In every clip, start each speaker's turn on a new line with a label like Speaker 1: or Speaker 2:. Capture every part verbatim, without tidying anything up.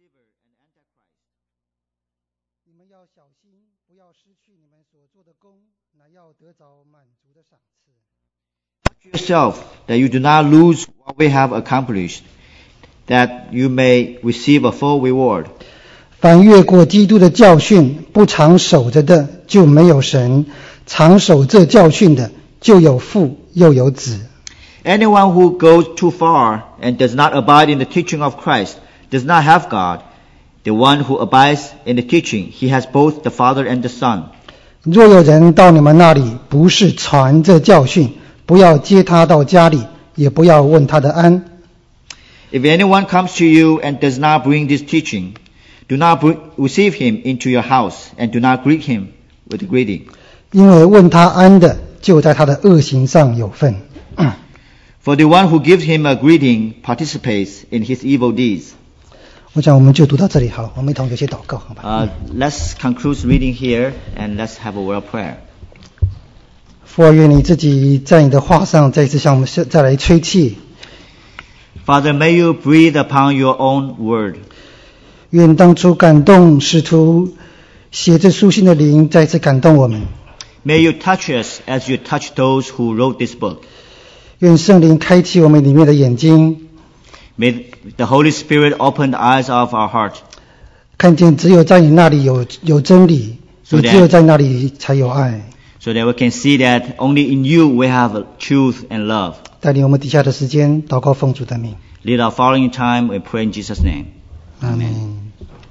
Speaker 1: deceiver and antichrist.
Speaker 2: 你们要小心，不要失去你们所做的功，乃要得着满足的赏赐。
Speaker 1: Watch yourself that you do not lose what we have accomplished, that you may receive a full reward.
Speaker 2: 凡越过基督的教训，不常守着的，就没有神；常守这教训的，就有父又有子。
Speaker 1: Anyone who goes too far and does not abide in the teaching of Christ does not have God. The one who abides in the teaching, he has both the Father and the Son.
Speaker 2: 若有人到你们那里，不是传这教训，不要接他到家里，也不要问他的安。
Speaker 1: If anyone comes to you and does not bring this teaching, do not bring, receive him into your house and do not greet him with greeting.
Speaker 2: 因为问他安的，就在他的恶行上有份。
Speaker 1: For the one who gives him a greeting participates in his evil deeds.
Speaker 2: 我想我们就读到这里好了，我们一同有些祷告，好吧？
Speaker 1: Uh, let's conclude reading here and let's have a word of prayer.
Speaker 2: 父啊，愿你自己在你的话上再次向我们再来吹气。
Speaker 1: Father, may you breathe upon your own word.
Speaker 2: 愿当初感动使徒写这书信的灵再次感动我们。
Speaker 1: May you touch us as you touch those who wrote this book.
Speaker 2: 愿圣灵开启我们里面的眼睛，
Speaker 1: May the Holy Spirit open the eyes of our heart.
Speaker 2: 看见只有在你那里有有真理，
Speaker 1: So
Speaker 2: 也只有在那里才有爱。
Speaker 1: So that we can see that only in you we have truth and love.
Speaker 2: 带领我们底下的时间，祷告奉主的名。
Speaker 1: Lead our following time, we pray in Jesus' name.
Speaker 2: 阿们。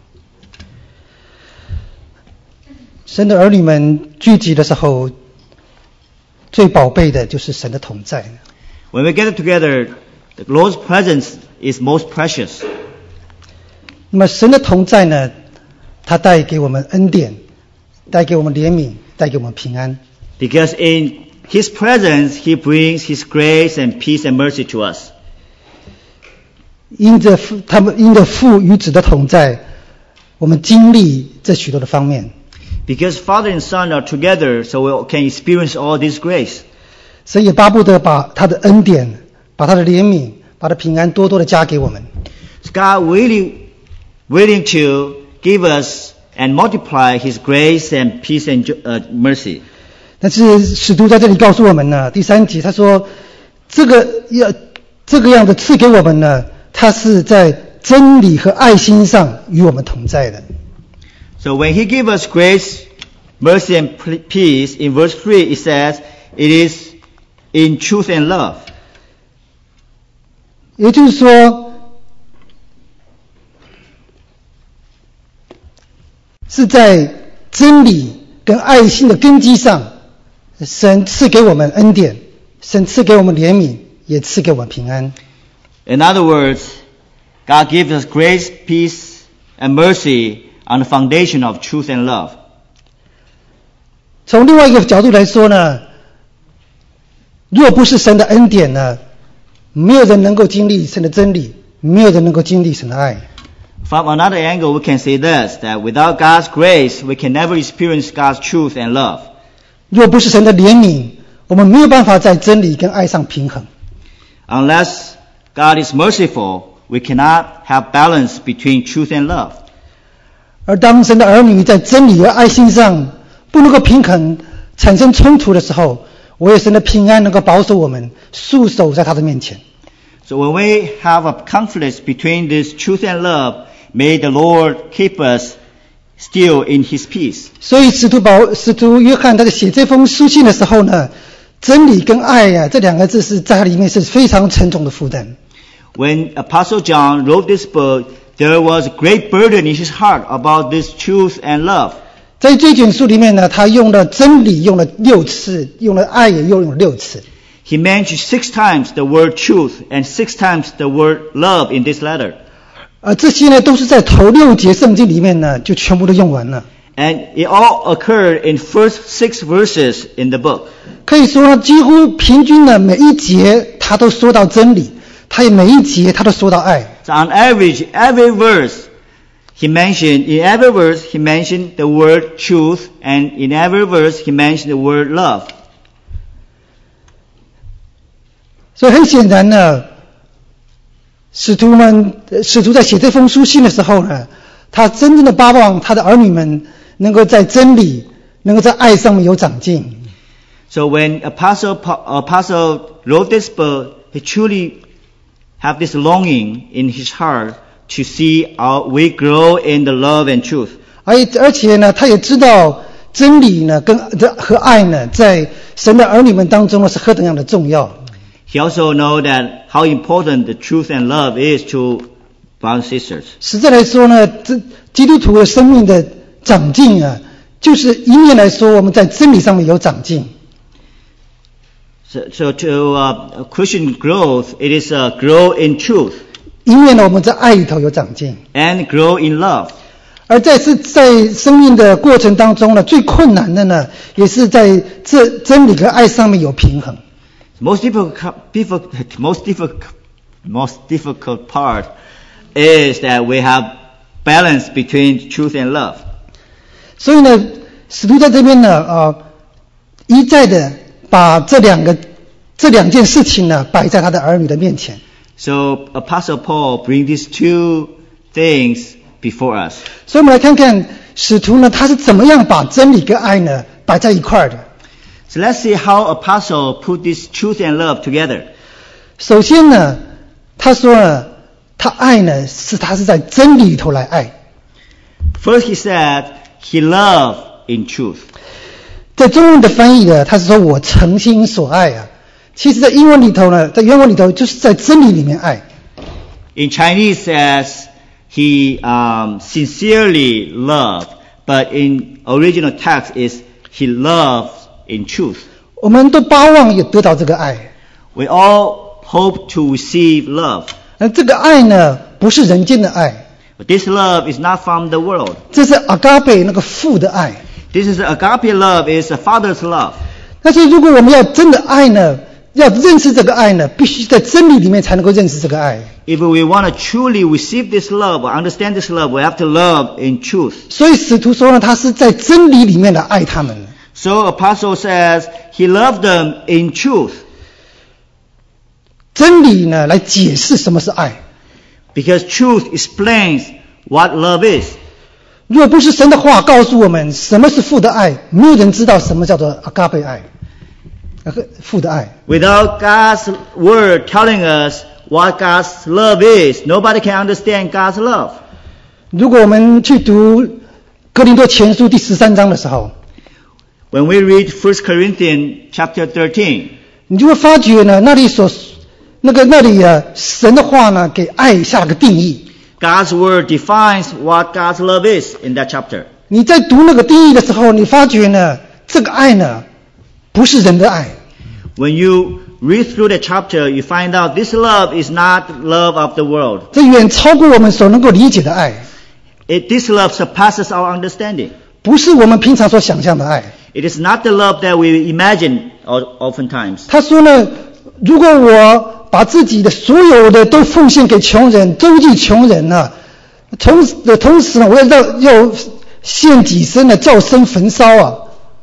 Speaker 2: 神的儿女们聚集的时候，最宝贝的就是神的同在。
Speaker 1: When we get together, the Lord's presence is most precious.
Speaker 2: 那么神的同在呢，它带给我们恩典，带给我们怜悯，带给我们平安。
Speaker 1: Because in His presence, He brings His grace and peace and mercy to us.
Speaker 2: 因着父他们因着父与子的同在，我们经历这许多的方面。
Speaker 1: Because Father and Son are together, so we can experience all this grace.
Speaker 2: 神也巴不得把他的恩典，把他的怜悯，把他的平安多多的加给我们。
Speaker 1: So God really willing to give us and multiply His grace and peace and uh, mercy.
Speaker 2: 但是使徒在这里告诉我们呢，第三节他说，这个要这个样的赐给我们呢，他是在真理和爱心上与我们同在的。
Speaker 1: So when He gives us grace, mercy and peace, in verse three it says, it is in truth and love.
Speaker 2: 也就是说，是在真理跟爱心的根基上，神赐给我们恩典，神赐给我们怜悯，也赐给我们平安。
Speaker 1: In other words, God gives us grace, peace, and mercy on the foundation of truth and love.
Speaker 2: 从另外一个角度来说呢，若不是神的恩典呢，没有人能够经历神的真理，没有人能够经历神的爱。
Speaker 1: From another angle, we can say this, that without God's grace, we can never experience God's truth and love.
Speaker 2: 若不是神的怜悯，我们没有办法在真理跟爱上平衡。
Speaker 1: Unless God is merciful, we cannot have balance between truth and love.
Speaker 2: 而当神的儿女在真理和爱心上不能够平衡，产生冲突的时候，唯有神的平安能够保守我们，束手在他的面前。
Speaker 1: So when we have a conflict between this truth and love, may the Lord keep us still in His peace.
Speaker 2: 所以使徒保使徒约翰他在写这封书信的时候呢，真理跟爱呀、啊、这两个字是在他里面是非常沉重的负担。
Speaker 1: When Apostle John wrote this book, there was a great burden in his heart about this truth and love.
Speaker 2: 在这卷书里面呢，他用了真理用了六次，用了爱也又用了六次。
Speaker 1: He mentioned six times the word truth and six times the word love in this letter.
Speaker 2: 而这些呢，都是在头六节圣经里面呢，就全部都用完了。
Speaker 1: And it all occurred in first six verses in the book.
Speaker 2: 可以说，几乎平均呢，每一节他都说到真理，他也每一节他都说到爱。
Speaker 1: So on average, every verse he mentioned, in every verse he mentioned the word truth, and in every verse he mentioned the word love.
Speaker 2: 所以很显然呢， 使徒们，使徒在写这封书信的时候呢，他真正的巴望他的儿女们能够在真理，能够在爱上面有长进。
Speaker 1: So when Apostle Apostle wrote this book, he truly have this longing in his heart to see our we grow in the love and truth.
Speaker 2: 而而且呢，他也知道真理呢跟和爱呢，在神的儿女们当中呢是何等样的重要。
Speaker 1: He also know that how important the truth and love is to brothers and sisters.
Speaker 2: 实在来说呢，这基督徒的生命的长进啊，就是一面来说我们在真理上面有长进。
Speaker 1: So, so to uh, Christian growth, it is uh, grow in truth.
Speaker 2: 一面呢，我们在爱里头有长进
Speaker 1: ，and grow in love.
Speaker 2: 而在是在生命的过程当中呢，最困难的呢，也是在这真理和爱上面有平衡。
Speaker 1: Most difficult, difficult, most difficult, most difficult part is that we have balance between truth and love.
Speaker 2: 所以呢，使徒在这边呢，呃，一再的把这两个这两件事情呢，摆在他的儿女的面前。
Speaker 1: So Apostle Paul brings these two things before us.
Speaker 2: 所以我们来看看使徒呢，他是怎么样把真理跟爱呢摆在一块儿的。
Speaker 1: So let's see how Apostle put this truth and love together.
Speaker 2: 首先呢，他说呢，他爱呢是他是在真理里头来爱。
Speaker 1: First he said he loved in truth.
Speaker 2: 在中文的翻译呢，他是说我诚心所爱啊。其实在英文里头呢，在原文里头就是在真理里面爱。
Speaker 1: In Chinese says he um, sincerely loved, but in original text is he loved in truth.
Speaker 2: 我们都巴望也得到这个爱。
Speaker 1: We all hope to receive love.
Speaker 2: 而这个爱呢，不是人间的爱。
Speaker 1: But this love is not from the world.
Speaker 2: 这是阿嘎贝那个父的爱。
Speaker 1: This is agape love, is a father's love.
Speaker 2: 但是如果我们要真的爱呢，要认识这个爱呢，必须在真理里面才能够认识这个爱。
Speaker 1: If we want to truly receive this love or understand this love, we have to love in truth.
Speaker 2: 所以使徒说呢，他是在真理里面来爱他们。
Speaker 1: So Apostle says he loved them in truth.
Speaker 2: 真理呢，来解释什么是爱。
Speaker 1: Because truth explains what love is.
Speaker 2: 如果不是神的话告诉我们什么是父的爱，没有人知道什么叫做阿嘎贝爱，父的爱。
Speaker 1: Without God's word telling us what God's love is, nobody can understand God's love.
Speaker 2: 如果我们去读哥林多前书第十三章的时候，
Speaker 1: When we read First Corinthians chapter thirteen,
Speaker 2: 你就会发觉呢，那里所那个那里啊，神的话呢，给爱下了个定义。
Speaker 1: God's word defines what God's love is in that chapter.
Speaker 2: 你在读那个定义的时候，你发觉呢，这个爱呢，不是人的爱。
Speaker 1: When you read through the chapter, you find out this love is not love of the world.
Speaker 2: 这远超过我们所能够理解的爱。
Speaker 1: It, this love surpasses our understanding.
Speaker 2: 不是我们平常所想象的爱。
Speaker 1: It is not the love that we imagine oftentimes.
Speaker 2: 他说呢，如果我把自己的所有的都奉献给穷人，周济穷人呢、啊，同时的同时呢，我要要要献己身呢，照生焚烧啊。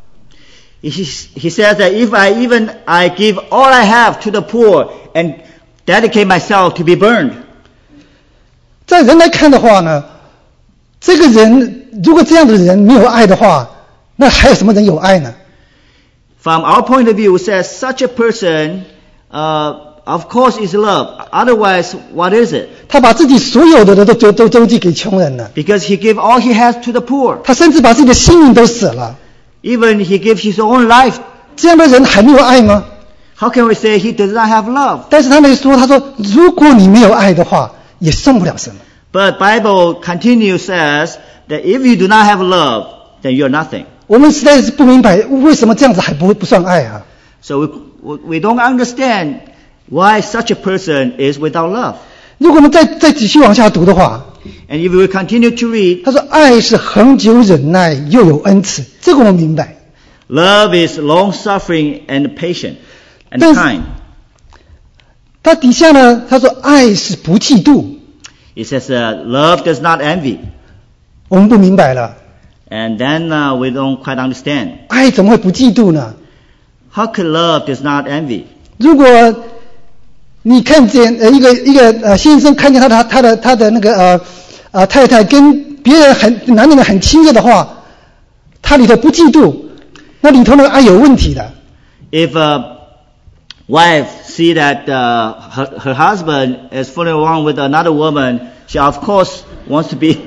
Speaker 1: He, he says that if I even I give all I have to the poor and dedicate myself to be burned.
Speaker 2: 在人来看的话呢，这个人如果这样的人没有爱的话，那还有什么人有爱呢？
Speaker 1: From our point of view, it says such a person, uh, of course, is love. Otherwise, what is it?
Speaker 2: 他把自己所有的都都都周济给穷人了。
Speaker 1: Because he gave all he has to the poor.
Speaker 2: 他甚至把自己的性命都舍了。
Speaker 1: Even he gives his own life.
Speaker 2: 这样的人还没有爱吗？
Speaker 1: How can we say he does not have love?
Speaker 2: 但是他那里说，他说，如果你没有爱的话，也算不了什么。
Speaker 1: But Bible continues says that if you do not have love, then you're nothing.
Speaker 2: 我们实在是不明白为什么这样子还不不算爱啊。
Speaker 1: So we we don't understand why such a person is without love.
Speaker 2: 如果我们再再继续往下读的话，
Speaker 1: And if we continue to read,
Speaker 2: 他说爱是恒久忍耐，又有恩慈，这个我们明白。
Speaker 1: love is long-suffering and patient and
Speaker 2: 但是
Speaker 1: kind.
Speaker 2: 他底下呢，他说爱是不嫉妒，
Speaker 1: It says uh, love does not envy.
Speaker 2: 我们不明白了，
Speaker 1: And then uh, we don't quite understand.
Speaker 2: 爱怎么会不嫉妒呢？
Speaker 1: How could love does not envy?
Speaker 2: 如果你看见呃一个一个呃先生看见他的他的他的那个呃呃太太跟别人很男人很亲热的话，他里头不嫉妒，那里头那个爱有问题的。
Speaker 1: If a wife see that uh, her, her husband is fooling around with another woman, she of course wants to be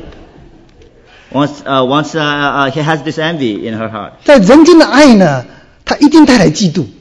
Speaker 1: wants uh, wants uh, uh, he has this envy in her heart.
Speaker 2: 在人间的爱呢，他一定带来嫉妒。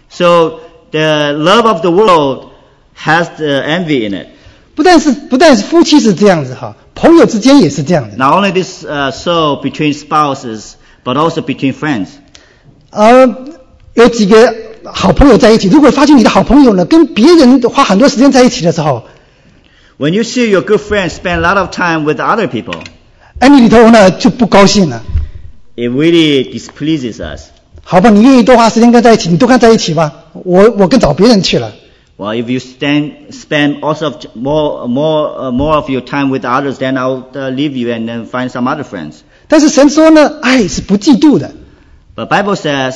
Speaker 1: So the love of the world has the envy in it.
Speaker 2: 不但是不但是夫妻是这样子哈，朋友之间也是这样的。
Speaker 1: Not only this uh, so between spouses, but also between friends.
Speaker 2: 呃，有几个好朋友在一起，如果发现你的好朋友呢跟别人花很多时间在一起的时候，
Speaker 1: When you see your good friends spend a lot of time with other people,
Speaker 2: 哎，你里头呢就不高兴了。
Speaker 1: it really displeases us.
Speaker 2: 好吧，你愿意多花时间跟在一起，你多跟在一起吧。我我跟找别人去了。
Speaker 1: Well, if you stand, spend also of more, more, uh, more of your time with others, then I'll uh, leave you and then find some other friends.
Speaker 2: 但是神说呢，爱是不嫉妒的。
Speaker 1: But Bible says,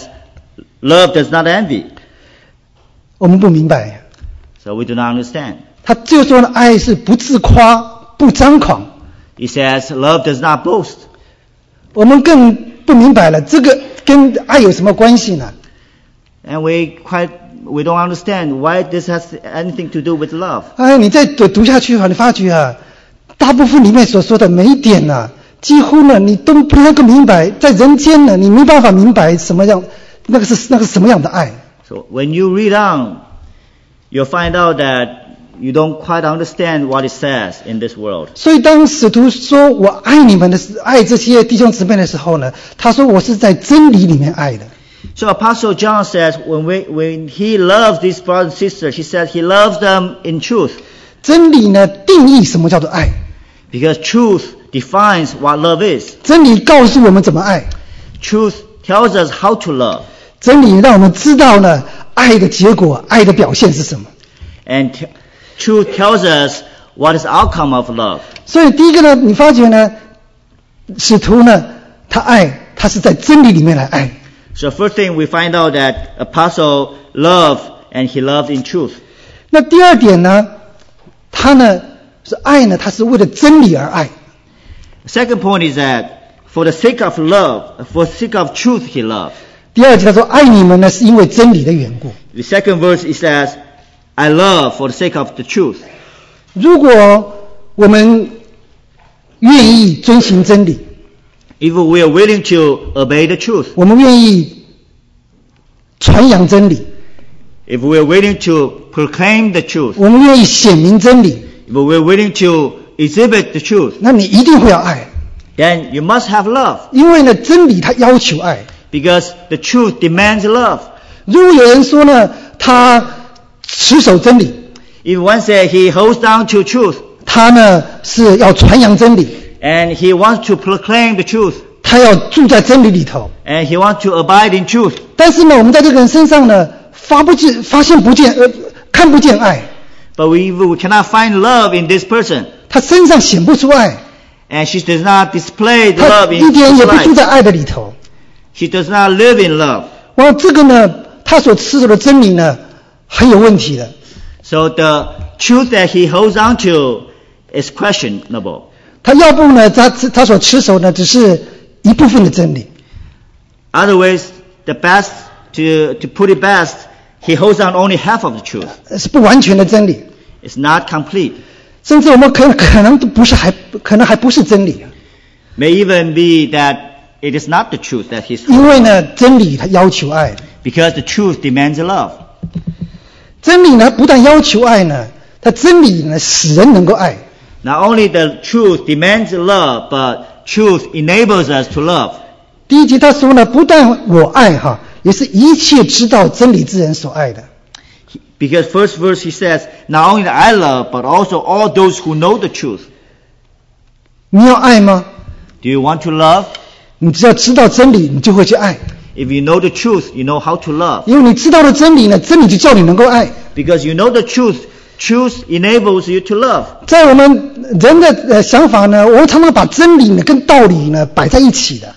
Speaker 1: love does not envy.
Speaker 2: 我们不明白，
Speaker 1: So we do not understand.
Speaker 2: 他就说呢，爱是不自夸、不张狂。
Speaker 1: He says, love does not boast.
Speaker 2: 我们更不明白了，这个跟爱有什么关系呢？
Speaker 1: And we quite, we don't understand why this has anything to do with love.
Speaker 2: 哎，你再读读下去啊，你发觉啊，大部分里面所说的每一点呢、啊，几乎呢你都不能够明白，在人间呢你没办法明白什么样，那个是那个是什么样的爱。
Speaker 1: So when you read on, you'll find out that you don't quite understand what it says in this world.
Speaker 2: 所以当使徒说我爱你们的时，爱这些弟兄姊妹的时候呢，他说我是在真理里面爱的。
Speaker 1: So Apostle John says when we, when he loves these brothers and sisters, he says he loves them in truth.
Speaker 2: 真理呢定义什么叫做爱，
Speaker 1: Because truth defines what love is.
Speaker 2: 真理告诉我们怎么爱，
Speaker 1: Truth tells us how to love.
Speaker 2: 真理让我们知道呢爱的结果，爱的表现是什么。
Speaker 1: And t- truth tells us what is the outcome of love.
Speaker 2: 所以第一个呢，你发觉呢，使徒呢他爱，他是在真理里面来爱。
Speaker 1: So first thing we find out that Apostle loved and he loved in truth.
Speaker 2: 那第二点呢，他呢是爱呢，他是为了真理而爱。
Speaker 1: The second point is that for the sake of love, for the sake of truth he loved.
Speaker 2: 第二节他说爱你们呢是因为真理的缘故。
Speaker 1: The second verse it says, I love for the sake of the truth.
Speaker 2: 如果我们愿意遵行真理，
Speaker 1: If we are willing to obey the truth,
Speaker 2: 我们愿意传扬真理，
Speaker 1: if we are willing to proclaim the truth,
Speaker 2: 我们愿意显明真理，
Speaker 1: if we are willing to exhibit the truth,
Speaker 2: 那你一定会要爱，
Speaker 1: then you must have love.
Speaker 2: 因为呢真理它要求爱。
Speaker 1: Because the truth demands love.
Speaker 2: 如果有人说呢他持守真理，
Speaker 1: If one says he holds down to truth,
Speaker 2: 他呢是要传扬真理，
Speaker 1: and he wants to proclaim the truth,
Speaker 2: 他要住在真理里头。
Speaker 1: and he wants to abide in truth,
Speaker 2: 但是呢，我们在这个人身上呢，发不见、发现不见、呃，看不见爱，
Speaker 1: but we, we cannot find love in this person,
Speaker 2: 他身上显不出爱，
Speaker 1: and she does not display the
Speaker 2: 他
Speaker 1: love
Speaker 2: 一
Speaker 1: in
Speaker 2: 点
Speaker 1: his
Speaker 2: 也不住
Speaker 1: life.
Speaker 2: 在爱的里头。
Speaker 1: She does not live in love.
Speaker 2: 然后这个呢，他所持守的真理呢，很有问题的。
Speaker 1: So the truth that he holds on to is questionable.
Speaker 2: 他要不呢，他他所持守呢，只是一部分的真理。
Speaker 1: Otherwise, the best to to put it best, he holds on only half of the truth.
Speaker 2: 是不完全的真理，
Speaker 1: It's not complete.
Speaker 2: 甚至我们可可能都不是还可能还不是真理，
Speaker 1: May even be that it is not the truth that he's
Speaker 2: 因为呢，真理它要求爱，
Speaker 1: because the truth demands love.
Speaker 2: 真理呢不但要求爱呢，它真理呢使人能够爱。
Speaker 1: Not only the truth demands love, but truth enables us to love.
Speaker 2: 第一节他说呢，不但我爱哈，也是一切知道真理之人所爱的。
Speaker 1: Because first verse he says, not only that I love, but also all those who know the truth.
Speaker 2: 你要爱吗？
Speaker 1: Do you want to love?
Speaker 2: 你只要知道真理，你就会去爱，
Speaker 1: If you know the truth, you know how to love.
Speaker 2: 因为你知道了真理呢，真理就叫你能够爱。
Speaker 1: Because you know the truth, truth enables you to love.
Speaker 2: 在我们人的呃想法呢，我们常常把真理呢跟道理呢摆在一起的。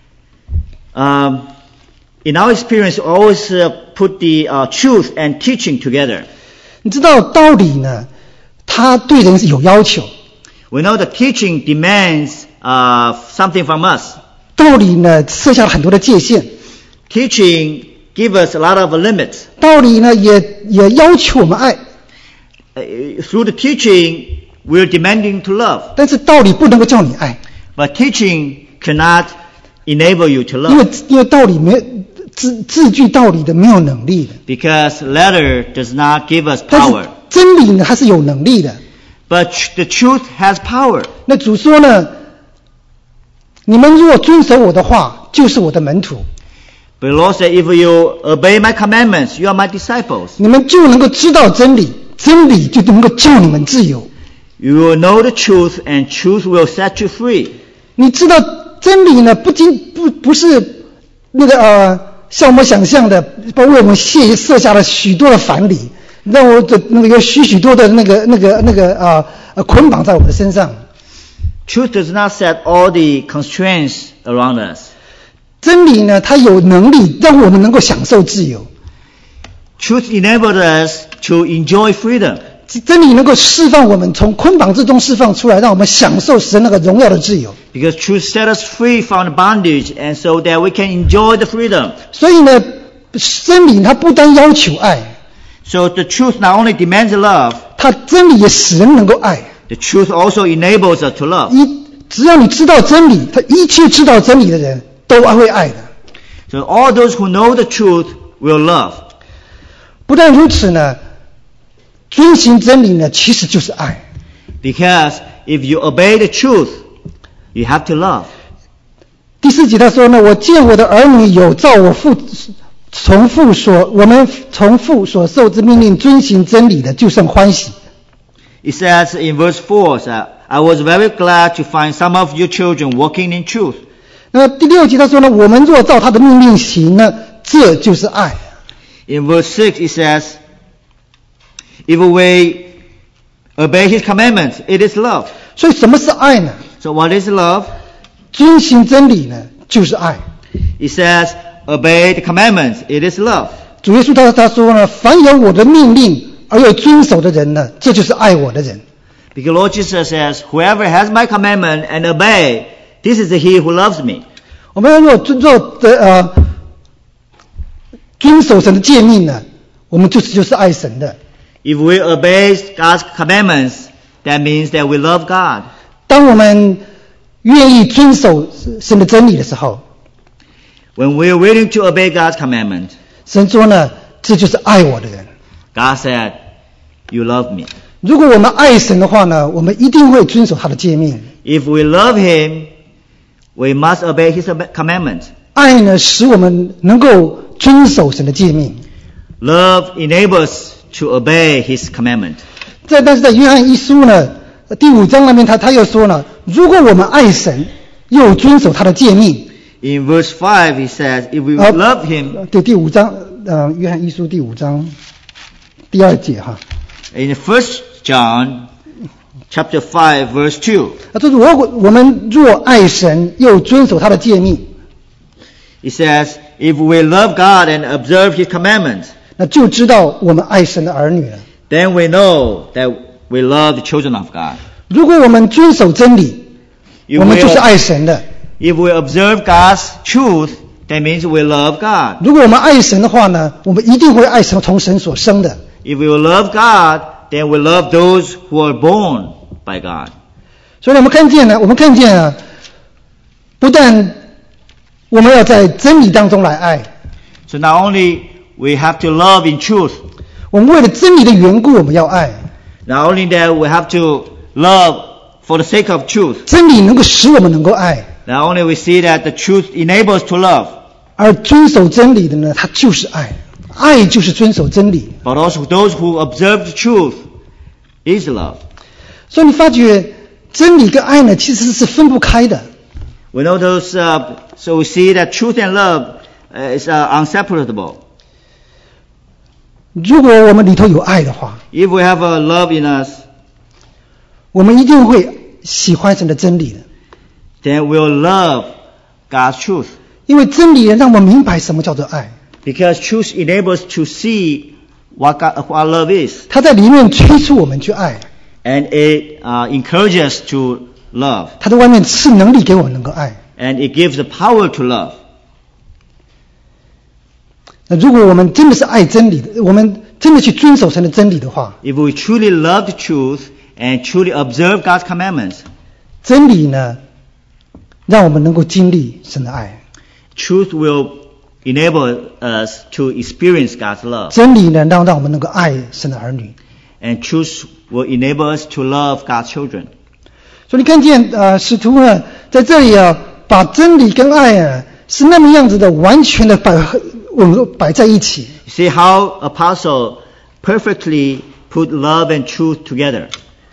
Speaker 1: Um, in our experience, we always uh, put the uh, truth and teaching together.
Speaker 2: 你知道道理呢，它对人是有要求。
Speaker 1: We know the teaching demands uh, something from us.
Speaker 2: 道理呢设下了很多的界限。
Speaker 1: Teaching gives us a lot of limits.
Speaker 2: 道理呢也也要求我们爱。
Speaker 1: Uh, through the teaching, we're demanding to love.
Speaker 2: 但是道理不能够叫你爱。
Speaker 1: But teaching cannot enable you to love.
Speaker 2: 因为因为道理没字字句道理的没有能力的。
Speaker 1: Because letter does not give us
Speaker 2: 但是
Speaker 1: power.
Speaker 2: 真理呢它是有能力的。
Speaker 1: But the truth has power.
Speaker 2: 那主说呢，你们如果遵守我的话，就是我的门徒。
Speaker 1: But the Lord said, if you obey my commandments, you are my disciples.
Speaker 2: 你们就能够知道真理，真理就能够叫你们自由。
Speaker 1: You will know the truth, and truth will set you free.
Speaker 2: 你知道真理呢，不仅不不是那个呃，像我们想象的，为我们卸设下了许多的藩篱，让我的那个有许许多的那个那个那个啊呃捆绑在我们的身上。
Speaker 1: Truth does not set all the constraints around us.
Speaker 2: 真理呢，它有能力让我们能够享受自由。
Speaker 1: Truth enables us to enjoy freedom.
Speaker 2: 真理能够释放我们从捆绑之中释放出来，让我们享受神那个荣耀的自由。
Speaker 1: Because truth set us free from the bondage, and so that we can enjoy the freedom.
Speaker 2: 所以呢，真理它不单要求爱，
Speaker 1: So the truth not only demands love,
Speaker 2: 它真理也使人能够爱。
Speaker 1: the truth also enables us to love.
Speaker 2: 一只要你知道真理，他一切知道真理的人都会爱的。
Speaker 1: So all those who know the truth will love.
Speaker 2: 不但如此呢，遵行真理呢，其实就是爱。
Speaker 1: Because if you obey the truth, you have to love.
Speaker 2: 第四节他说呢，我见我的儿女有照我父从父所我们从父所受之命令遵行真理的，就甚欢喜。
Speaker 1: It says in verse four, that I was very glad to find some of your children walking in truth.
Speaker 2: 那第六节他说呢，我们若照他的命令行呢，这就是爱。
Speaker 1: In verse six it says, if we obey his commandments, it is love.
Speaker 2: 所以什么是爱呢？
Speaker 1: So what is love?
Speaker 2: 遵行真理呢，就是爱。
Speaker 1: It says, obey the commandments, it is love.
Speaker 2: 主耶稣他他说呢，凡有我的命令而又遵守的人呢，这就是爱我的人。
Speaker 1: Because Lord Jesus says, whoever has my commandment and obey, this is he who loves me.
Speaker 2: 我们若遵守的呃遵守神的诫命呢，我们就是就是爱神的。
Speaker 1: If we obey God's commandments, that means that we love God.
Speaker 2: 当我们愿意遵守神的真理的时候，
Speaker 1: When we are willing to obey God's commandment,
Speaker 2: 神说呢，这就是爱我的人。
Speaker 1: God said, you love me.
Speaker 2: 如果我们爱神的话呢，我们一定会遵守他的诫命。
Speaker 1: If we love him, we must obey his commandment.
Speaker 2: 爱呢，使我们能够遵守神的诫命。
Speaker 1: Love enables to obey his commandment.
Speaker 2: 在但是在约翰一书呢第五章那边他他又说了，如果我们爱神又遵守他的诫命。
Speaker 1: In verse five he says, if we
Speaker 2: uh,
Speaker 1: love him,
Speaker 2: 对，第五章呃约翰一书第五章第二节哈。
Speaker 1: in First John chapter five verse two,
Speaker 2: 他说如果我们若爱神又遵守他的诫命，
Speaker 1: it says, if we love God and observe his commandments,
Speaker 2: 那就知道我们爱神的儿女了。
Speaker 1: then we know that we love the children of God.
Speaker 2: 如果我们遵守真理，
Speaker 1: If
Speaker 2: 我们
Speaker 1: we,
Speaker 2: 就是爱神的。
Speaker 1: if we observe God's truth, that means we love God.
Speaker 2: 如果我们爱神的话呢，我们一定会爱神从神所生的。
Speaker 1: If we love God, then we love those who are born by God.
Speaker 2: 所以我们看见呢，我们看见啊，不但我们要在真理当中来爱，
Speaker 1: So not only we have to love in truth,
Speaker 2: 我们为了真理的缘故，我们要爱。
Speaker 1: not only that we have to love for the sake of truth.
Speaker 2: 真理能够使我们能够爱，
Speaker 1: Not only we see that the truth enables to love,
Speaker 2: 而遵守真理的呢，它就是爱，爱就是遵守真理。
Speaker 1: but also those who observe the truth is love.
Speaker 2: 所以你发觉真理跟爱呢，其实是分不开的。
Speaker 1: We know those, uh, so we see that truth and love uh, is uh, inseparable.
Speaker 2: 如果我们里头有爱的话，
Speaker 1: If we have a love in us,
Speaker 2: 我们一定会喜欢神的真理的，
Speaker 1: then we'll love God's truth.
Speaker 2: 因为真理让我们明白什么叫做爱。
Speaker 1: Because truth enables us to see what, God, what love is.
Speaker 2: 它在里面催促我们去爱，
Speaker 1: And it uh, encourages us to love.
Speaker 2: 它在外面赐能力给我们能够爱。
Speaker 1: And it gives the power to love.
Speaker 2: 那如果我们真的是爱真理的，我们真的去遵守神的真理的话，
Speaker 1: If we truly love the truth and truly observe God's commandments,
Speaker 2: 真理呢，让我们能够经历神的爱。
Speaker 1: truth will enable us to experience God's love.
Speaker 2: 真理呢，让让我们能够爱神的儿女。
Speaker 1: And truth will enable us to love God's children.
Speaker 2: 所以你看见呃，使徒呢在这里啊，把真理跟爱啊是那么样子的完全的摆稳摆在一起。
Speaker 1: See how apostle perfectly put love and truth together.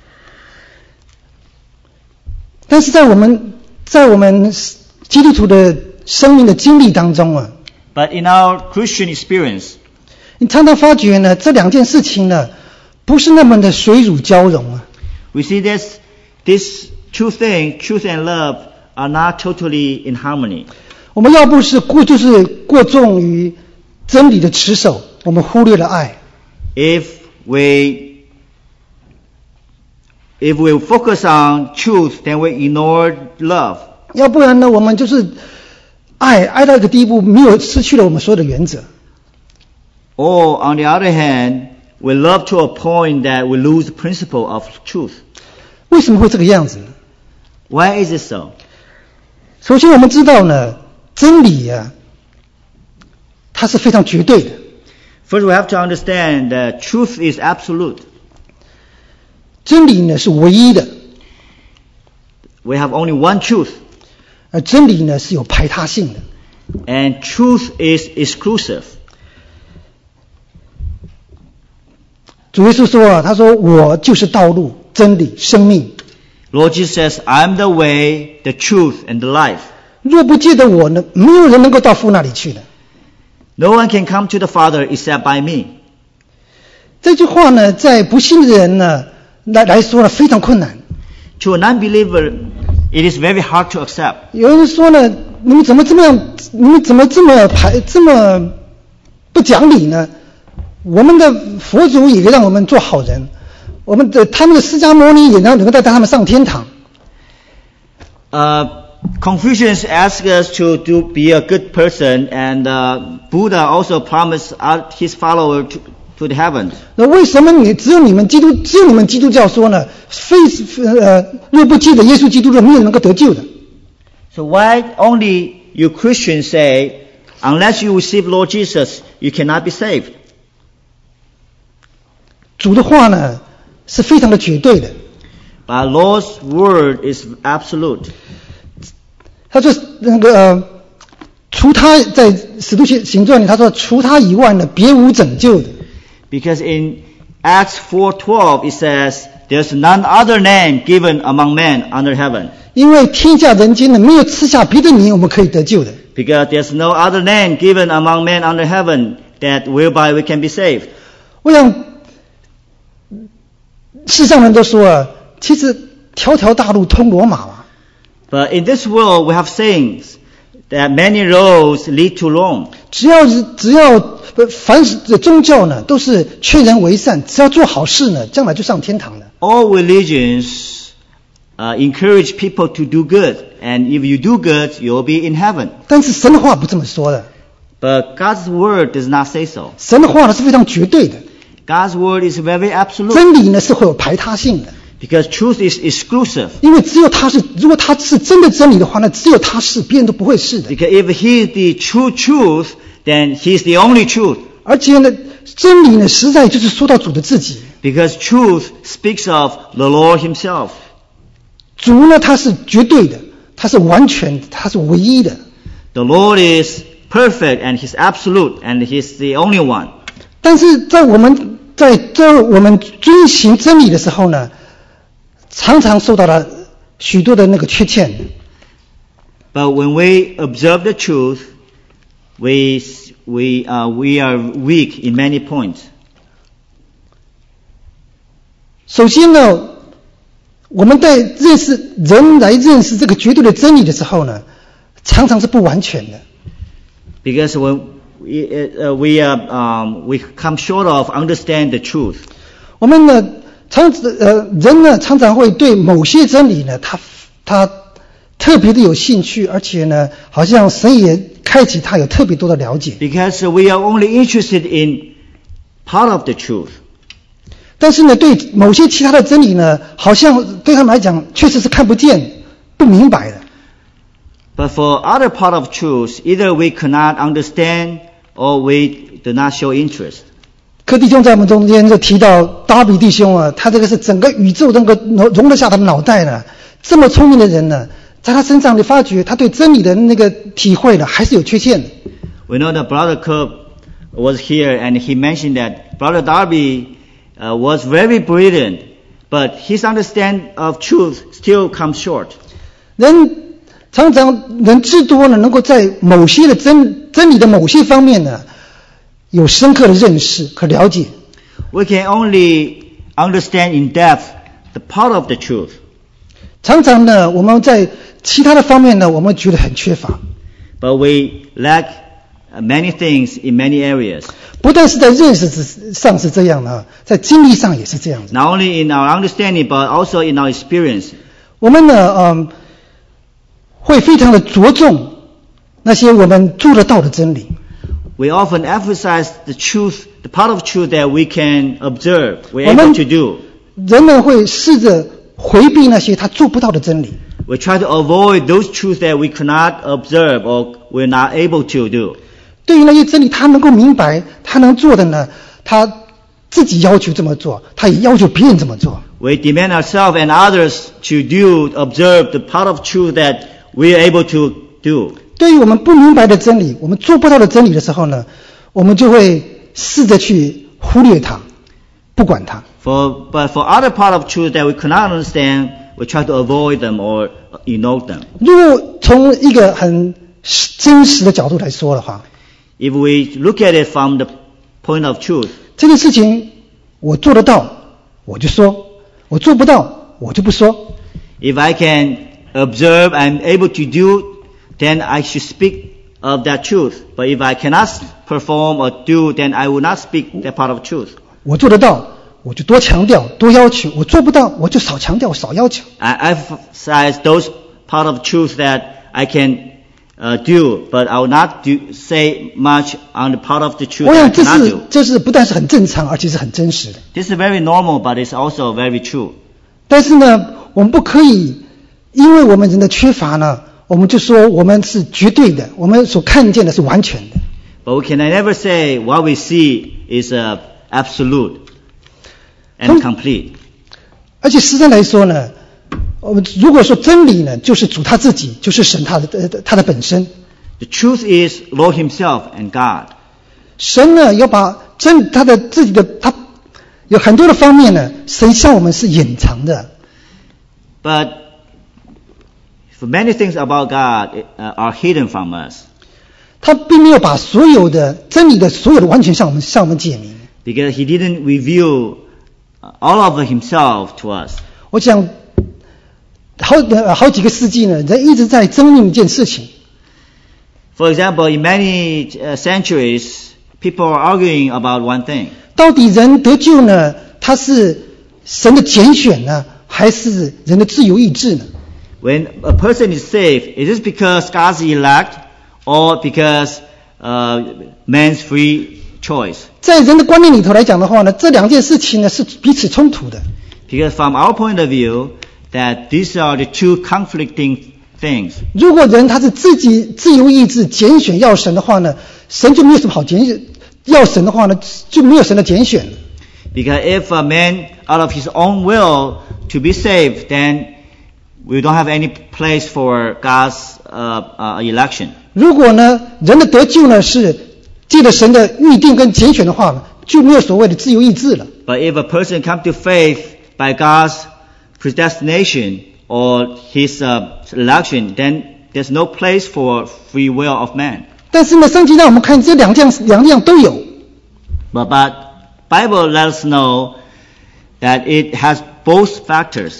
Speaker 2: 但是在我们在我们基督徒的生命的经历当中啊，
Speaker 1: But in our Christian experience,
Speaker 2: 你常常发觉呢，这两件事情呢，不是那么的水乳交融啊。
Speaker 1: we see this, these two things, truth and love, are not totally in harmony.
Speaker 2: 我们要不是过就是过重于真理的持守，我们忽略了爱。
Speaker 1: If we, if we focus on truth, then we ignore love.
Speaker 2: 要不然呢，我们就是爱爱到一个地步，没有失去了我们所有的原则。
Speaker 1: Or on the other hand, we love to a point that we lose the principle of truth.
Speaker 2: 为什么会这个样子呢？
Speaker 1: Why is it so?
Speaker 2: 首先我们知道呢，真理啊，它是非常绝对的。
Speaker 1: First, we have to understand that truth is absolute.
Speaker 2: 真理呢是唯一的，
Speaker 1: We have only one truth,
Speaker 2: 而真理呢是有排他性的。
Speaker 1: and truth is exclusive.
Speaker 2: 主耶稣说啊，他说我就是道路、真理、生命。
Speaker 1: Lord Jesus says, I am the way, the truth, and the life.
Speaker 2: 若不借着我呢，没有人能够到父那里去的。
Speaker 1: No one can come to the Father except by me.
Speaker 2: 这句话呢，在不信的人呢来来说呢，非常困难。
Speaker 1: To a non-believer, it is very hard to accept.
Speaker 2: 有人说呢，你们怎么这么样？你们怎么这么排这么不讲理呢？我们的佛祖也让我们做好人，我们的他们的释迦牟尼也让能够带他们上天堂。
Speaker 1: Uh, Confucius asks us to, to be a good person, and uh, Buddha also promised his follower to, to the heavens.
Speaker 2: 那为什么你只有你们基督只有你们基督教说呢？非呃，若不记得耶稣基督的，没有人能够得救的。
Speaker 1: So why only you Christians say, unless you receive Lord Jesus, you cannot be saved?
Speaker 2: 主的话呢是非常的绝对的。
Speaker 1: But Lord's word is absolute.
Speaker 2: 他说那个呃，除他在使徒行传里，他说除他以外呢，别无拯救的。
Speaker 1: Because in Acts four twelve it says, there's none other name given among men under heaven.
Speaker 2: 因为天下人间呢，没有赐下别的名，我们可以得救的。
Speaker 1: Because there's no other name given among men under heaven that whereby we can be saved.
Speaker 2: 我想，世上人都说啊，其实条条大路通罗马嘛。
Speaker 1: But in this world we have sayings that many roads lead to Rome.
Speaker 2: 只要只要凡是宗教呢，都是劝人为善，只要做好事呢，将来就上天堂了。
Speaker 1: All religions uh, encourage people to do good, and if you do good, you'll be in heaven.
Speaker 2: 但是神的话不这么说的，
Speaker 1: But God's word does not say so.
Speaker 2: 神的话呢是非常绝对的，
Speaker 1: God's word is very absolute.
Speaker 2: 真理呢是会有排他性的。
Speaker 1: Because truth is exclusive.
Speaker 2: 因为只有他是，如果他是真的真理的话，那只有他是，别人都不会是的。
Speaker 1: Because if he is the true truth, then he is the only truth.
Speaker 2: 而且呢，真理呢，实在就是说到主的自己。
Speaker 1: Because truth speaks of the Lord himself.
Speaker 2: 主呢，他是绝对的，他是完全，他是唯一的。
Speaker 1: The Lord is perfect and he's absolute and he's the only one.
Speaker 2: 但是在我们在在我们遵行真理的时候呢，常常受到了许多的那个缺陷。
Speaker 1: But when we observe the truth, we we uh, we are weak in many points.
Speaker 2: 首先呢，我们在认识人来认识这个绝对的真理的时候呢，常常是不完全的。
Speaker 1: Because when we, uh, we, uh, um, we come short of understand the truth.
Speaker 2: 我们呢，常呃人呢常常会对某些真理呢，他他特别的有兴趣，而且呢，好像神也开启他有特别多的了解。
Speaker 1: Because we are only interested in part of the truth.
Speaker 2: 但是呢，对某些其他的真理呢，好像对他们来讲确实是看不见、不明白的。
Speaker 1: But for other part of truth, either we cannot understand or we do not show interest.
Speaker 2: 柯弟兄在我们中间就提到达比弟兄啊，他这个是整个宇宙能够容得下他的脑袋呢，这么聪明的人呢，在他身上你发觉他对真理的那个体会呢，还是有缺陷的。
Speaker 1: We know that Brother Kerb was here and he mentioned that Brother Darby uh, was very brilliant, but his understanding of truth still comes short.
Speaker 2: 人常常人至多呢，能够在某些的真真理的某些方面呢，有深刻的认识和了解。
Speaker 1: We can only understand in depth the part of the truth.
Speaker 2: 常常呢，我们在其他的方面呢，我们觉得很缺乏。
Speaker 1: But we lack many things in many areas.
Speaker 2: 不但是在认识上是这样的，在经历上也是这样子。
Speaker 1: Not only in our understanding, but also in our experience.
Speaker 2: 我们呢，嗯，会非常的着重那些我们做得到的真理。
Speaker 1: We often emphasize the truth, the part of truth that we can observe, we're able to do.
Speaker 2: 人们会试着回避那些他做不到的真理。
Speaker 1: We try to avoid those truths that we cannot observe or we're not able to do.
Speaker 2: 对于那些真理他能够明白他能做的呢，他自己要求这么做，他也要求别人这么做。
Speaker 1: We demand ourselves and others to do, observe the part of truth that we are able to do.
Speaker 2: 对于我们不明白的真理，我们做不到的真理的时候呢，我们就会试着去忽略它，不管它。
Speaker 1: For, but for other part of truth that we cannot understand, we try to avoid them or ignore them.
Speaker 2: 如果从一个很真实的角度来说的话，
Speaker 1: If we look at it from the point of truth,
Speaker 2: 这件事情我做得到，我就说；我做不到，我就不说。
Speaker 1: if I can observe and able to do, then I should speak of that truth. But if I cannot perform or do, then I will not speak that part of truth.
Speaker 2: 我做得到，我就多强调、多要求；我做不到，我就少强调、少要求。
Speaker 1: I emphasize those part of truth that I can uh, do, but I will not do, say much on the part of the truth
Speaker 2: 我
Speaker 1: that I
Speaker 2: 想这
Speaker 1: cannot
Speaker 2: 是
Speaker 1: do.
Speaker 2: 这是不但是很正常，而且是很真实的。
Speaker 1: This is very normal, but it's also very true.
Speaker 2: 但是呢，我们不可以因为我们人的缺乏呢，我们就说我们是绝对的，我们所看见的是完全的。
Speaker 1: But we can never say what we see is uh, absolute and complete.
Speaker 2: 而且实际上来说呢，我们如果说真理呢，就是主他自己，就是神他的呃他的本身。
Speaker 1: The truth is Lord Himself and God.
Speaker 2: 神呢要把真他的自己的他有很多的方面呢，神向我们是隐藏的。
Speaker 1: But for many things about God uh, are hidden from us.
Speaker 2: 他并没有把所有的真理的所有的完全向我们向我们解明。
Speaker 1: Because He didn't reveal all of Himself to us.
Speaker 2: 我想好呃好几个世纪呢，人一直在争论一件事情。
Speaker 1: For example, in many uh, centuries, people are arguing about one thing.
Speaker 2: 到底人得救呢，他是神的拣选呢，还是人的自由意志呢？
Speaker 1: When a person is saved, is this because God's elect or because uh, man's free choice?
Speaker 2: 在人的观念里头来讲的话呢，这两件事情呢是彼此冲突的。
Speaker 1: Because from our point of view, that these are the two conflicting things.
Speaker 2: 如果人他是自己自由意志拣选要神的话呢，神就没有什么好拣选；要神的话呢，就没有神的拣选。
Speaker 1: Because if a man out of his own will to be saved, then we don't have any place for God's uh, uh, election.
Speaker 2: 如果呢，人的得救呢是借着神的预定跟拣选的话呢，就没有所谓的自由意志了。
Speaker 1: But if a person come to faith by God's predestination or his uh, election, then there's no place for free will of man.
Speaker 2: 但是呢，圣经让我们看这两样两样都有。
Speaker 1: But, but Bible lets us know that it has both factors.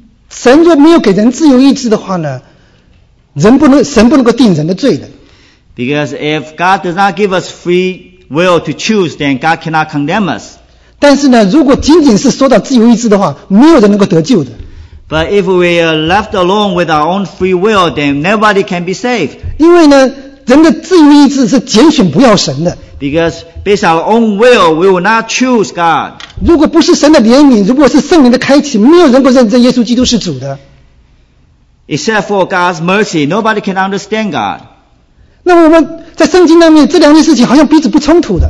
Speaker 2: 神若没有给人自由意志的话呢，人不能神不能够定人的罪的。
Speaker 1: Because if God does not give us free will to choose, then God cannot condemn us.
Speaker 2: 但是呢，如果仅仅是说到自由意志的话，没有人能够得救的。
Speaker 1: But if we are left alone with our own free will, then nobody can be saved.
Speaker 2: 因为呢，人的自由意志是拣选不要神的。
Speaker 1: Because based on our own will, we will not choose God.
Speaker 2: 如果不是神的怜悯，如果是圣灵的开启，没有人会认真耶稣基督是主的。
Speaker 1: Except for God's mercy, nobody can understand God.
Speaker 2: 那么我们在圣经上面这两件事情好像彼此不冲突的。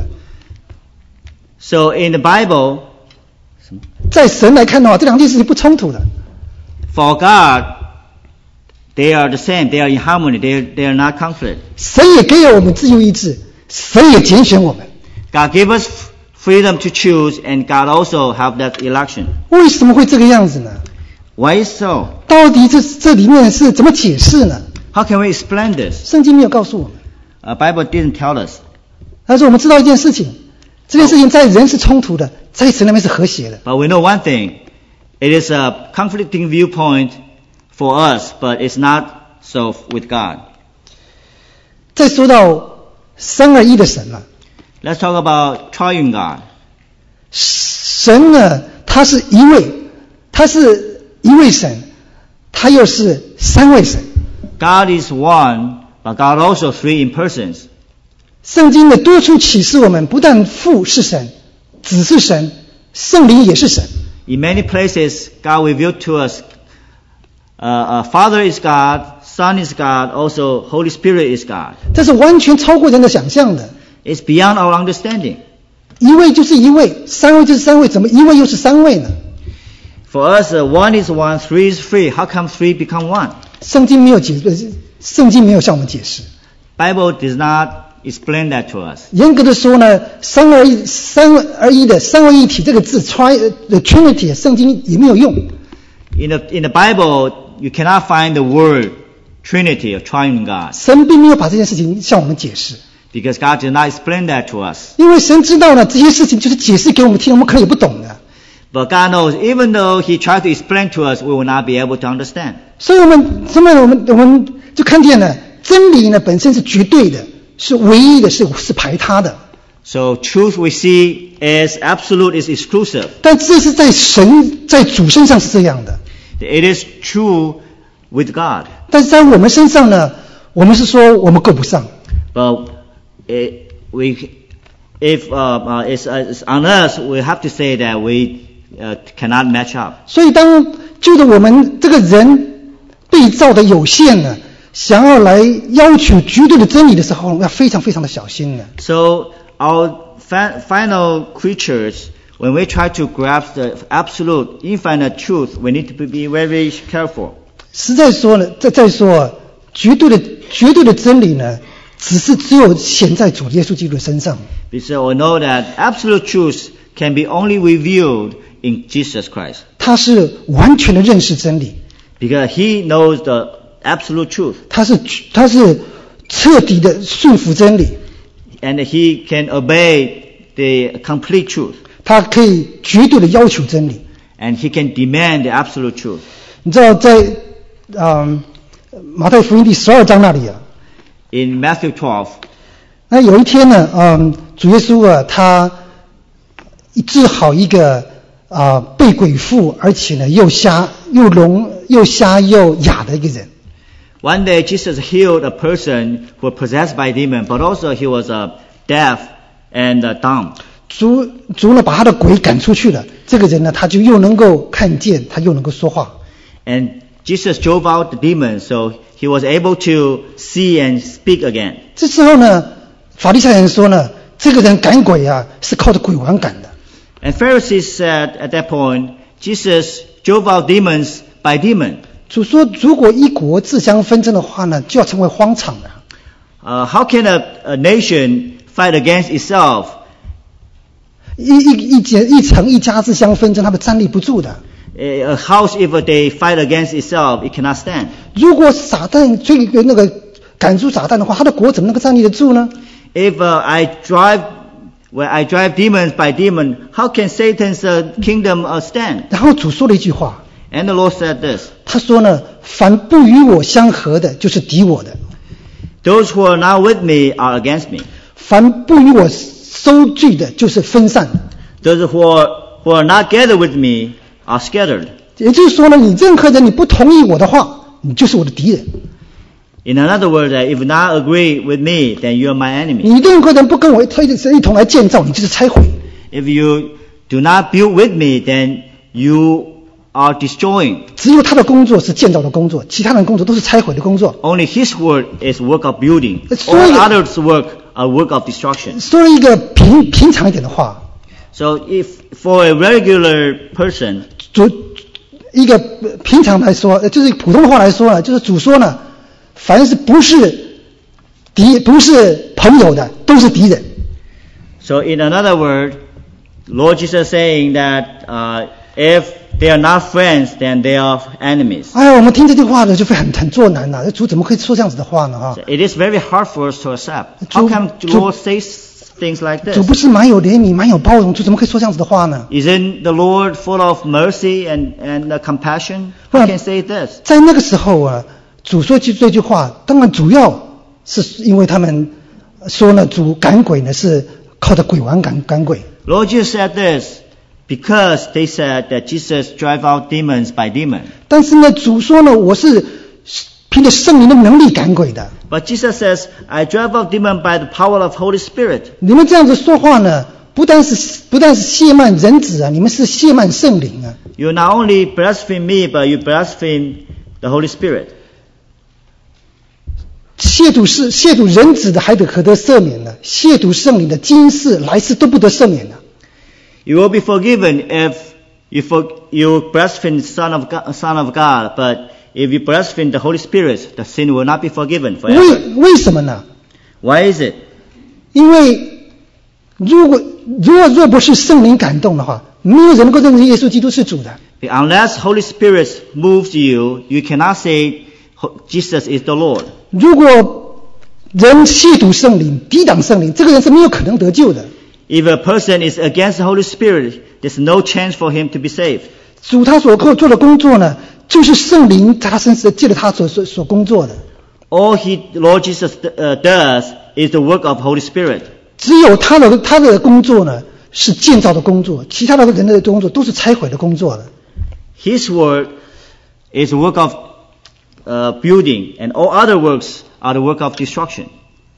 Speaker 1: So in the Bible,
Speaker 2: 在神来看的话，这两件事情不冲突的。
Speaker 1: For God, they are the same. They are in harmony. They are, they are not conflict.
Speaker 2: 神也给了我们自由意志，神也拣选我们。
Speaker 1: God gave us freedom to choose, and God also have that election.
Speaker 2: 为什么会这个样子呢？
Speaker 1: Why is so?
Speaker 2: 到底这这里面是怎么解释呢？
Speaker 1: How can we explain this?
Speaker 2: 圣经没有告诉我们。
Speaker 1: Uh, Bible didn't tell us.
Speaker 2: 但是我们知道一件事情，这件事情在人是冲突的，在神那边是和谐的。
Speaker 1: But we know one thing. It is a conflicting viewpoint for us, but it's not so with God.
Speaker 2: 再说到三二一的神了。
Speaker 1: Let's talk about triune God.
Speaker 2: 神呢，他是一位，他是一位神，他又是三位神。
Speaker 1: God is one, but God also three in persons.
Speaker 2: 圣经的多处启示我们，不但父是神，子是神，圣灵也是神。
Speaker 1: In many places, God revealed to us, uh, uh, Father is God, Son is God, also Holy Spirit is God.
Speaker 2: 这是完全超过人的想象的。
Speaker 1: It's beyond our understanding.
Speaker 2: 一位就是一位，三位就是三位，怎么一位又是三位呢？
Speaker 1: For us, uh, one is one, three is three. How come three become one?
Speaker 2: 圣经没有解，圣经没有向我们解释。
Speaker 1: Bible does not explain that to us.
Speaker 2: 严格的说呢，三而一、三而一的三位一体这个字 ，tri the Trinity， 圣经也没有用。
Speaker 1: In the in the Bible, you cannot find the word Trinity or Triune God.
Speaker 2: 神并没有把这件事情向我们解释。
Speaker 1: Because God did not explain that to us.
Speaker 2: 因为神知道呢，这些事情就是解释给我们听，我们可能也不懂的。
Speaker 1: But God knows, even though He tried to explain to us, we will not be able to understand.
Speaker 2: 所以我们，所以我们我们就看见了，真理呢本身是绝对的，是唯一的，是是排他的。
Speaker 1: So truth we see as absolute is exclusive.
Speaker 2: 但这是在神在主身上是这样的。
Speaker 1: It is true with God.
Speaker 2: 但是在我们身上呢，我们是说我们够不上。
Speaker 1: But it, we, if uh, uh, it's, uh, it's on us, we have to say that we uh, cannot match up.
Speaker 2: 所以当就着我们这个人被造的有限呢，想要来要求绝对的真理的时候，要非常非常的小心的。
Speaker 1: So our fi- final creatures, when we try to grasp the absolute, infinite truth, we need to be very careful.
Speaker 2: 实在说呢，再再说，绝对的绝对的真理呢，只是只有显在主耶稣基督的身上。
Speaker 1: Because we know that absolute truth can be only revealed in Jesus Christ.
Speaker 2: 他是完全的认识真理。
Speaker 1: Because He knows the absolute truth.
Speaker 2: 他是他是彻底的顺服真理。
Speaker 1: And He can obey the complete truth.
Speaker 2: 他可以绝对的要求真理。
Speaker 1: And He can demand the absolute truth.
Speaker 2: 你知道在嗯马太福音第十二章那里啊。
Speaker 1: In Matthew twelve,
Speaker 2: 那有一天呢，嗯，主耶稣啊，他治好一个啊、呃、被鬼附，而且呢又瞎又聋又瞎又哑的一个人。
Speaker 1: One day Jesus healed a person who was possessed by a demon, but also he was uh, deaf and uh, dumb.
Speaker 2: 主主呢把他的鬼赶出去了，这个人呢他就又能够看见，他又能够说话。
Speaker 1: And Jesus drove out the demon, so he was able to see and speak again.
Speaker 2: 这时候呢，法利赛人说呢，这个人赶鬼啊是靠着鬼王赶的。
Speaker 1: And Pharisees said at that point, Jesus drove out demons by demon.
Speaker 2: 主说，如果一国自相纷争的话呢，就要成为荒场了。
Speaker 1: Uh, how can a, a nation fight against itself?
Speaker 2: 一一一家一城一家自相纷争，他们站立不住的。
Speaker 1: A house, if they fight against itself, it cannot stand.
Speaker 2: 如果撒旦追那个赶出撒旦的话，他的国怎么能够站立得住呢
Speaker 1: If uh, I drive, when I drive demons by demon, how can Satan's uh, kingdom uh, stand?
Speaker 2: 然后主说了一句话，
Speaker 1: And the Lord said this.
Speaker 2: 他说呢，凡不与我相合的，就是敌我的。
Speaker 1: Those who are not with me are against me.
Speaker 2: 凡不与我收据的，就是分散的。
Speaker 1: Those who are, who are not gathered with me are scattered.
Speaker 2: 也就是说呢，你任何人你不同意我的话，你就是我的敌人。
Speaker 1: In another word, that if you not agree with me, then you are my enemy.
Speaker 2: 你任何人不跟我一一同来建造，你就是拆毁。
Speaker 1: If you do not build with me, then you are destroying.
Speaker 2: 只有他的工作是建造的工作，其他人的工作都是拆毁的工作。
Speaker 1: Only his work is work of building.
Speaker 2: 所以
Speaker 1: All others' work are work of destruction.
Speaker 2: 说一个平平常一点的话，
Speaker 1: So if for a regular person,
Speaker 2: 主一个平常来说，就是普通话来说呢，就是主说呢，凡是不是敌不是朋友的，都是敌人。
Speaker 1: so in another word, Lord Jesus saying that uh, if they are not friends, then they are enemies.
Speaker 2: 哎呀，我们听这句话呢，就会很很作难呐、啊。主怎么可以说这样子的话呢？哈
Speaker 1: So， it is very hard for us to accept. How come the Lord says things like
Speaker 2: 主
Speaker 1: this?
Speaker 2: 不是蛮有怜悯、蛮有包容，主怎么可以说这样子的话呢？
Speaker 1: Isn't the Lord full of mercy and, and uh, compassion? How can say this?
Speaker 2: 在那个时候啊，主说句这句话，当然主要是因为他们说呢，主赶鬼呢是靠着鬼王赶赶鬼。
Speaker 1: Lord Jesus said this because they said that Jesus drive out demons by demon.
Speaker 2: 但是呢，主说呢，我是凭着圣灵的能力赶鬼的。
Speaker 1: But Jesus says, I drive out demon by the power of Holy Spirit.
Speaker 2: 你们这样子说话呢，不但是不但是亵慢人子啊，你们是亵慢圣灵啊。
Speaker 1: You not only blaspheme me, but you blaspheme the Holy Spirit.
Speaker 2: 亵渎是亵渎人子的，还得可得赦免呢；亵渎圣灵的，今世来世都不得赦免的。
Speaker 1: You will be forgiven if you, for, you blaspheme the Son of God, Son of God, but if you blaspheme the Holy Spirit, the sin will not be forgiven
Speaker 2: 为
Speaker 1: forever.
Speaker 2: 为什么呢？
Speaker 1: Why is it?
Speaker 2: 因为如果如果若不是圣灵感动的话，没有人能够认识耶稣基督是主的。
Speaker 1: Unless Holy Spirit moves you, you cannot say Jesus is the Lord.
Speaker 2: 如果人亵渎圣灵、抵挡圣灵，这个人是没有可能得救的。
Speaker 1: If a person is against the Holy Spirit, there's no chance for him to be saved.
Speaker 2: 主他所做的工作呢，就是圣灵在他身上借着他所所所工作的。
Speaker 1: All he, Lord Jesus uh, does is the work of Holy Spirit.
Speaker 2: 只有他的他的工作呢是建造的工作，其他的人的工作都是拆毁的工作的。
Speaker 1: His work is the work of uh, building, and all other works are the work of destruction.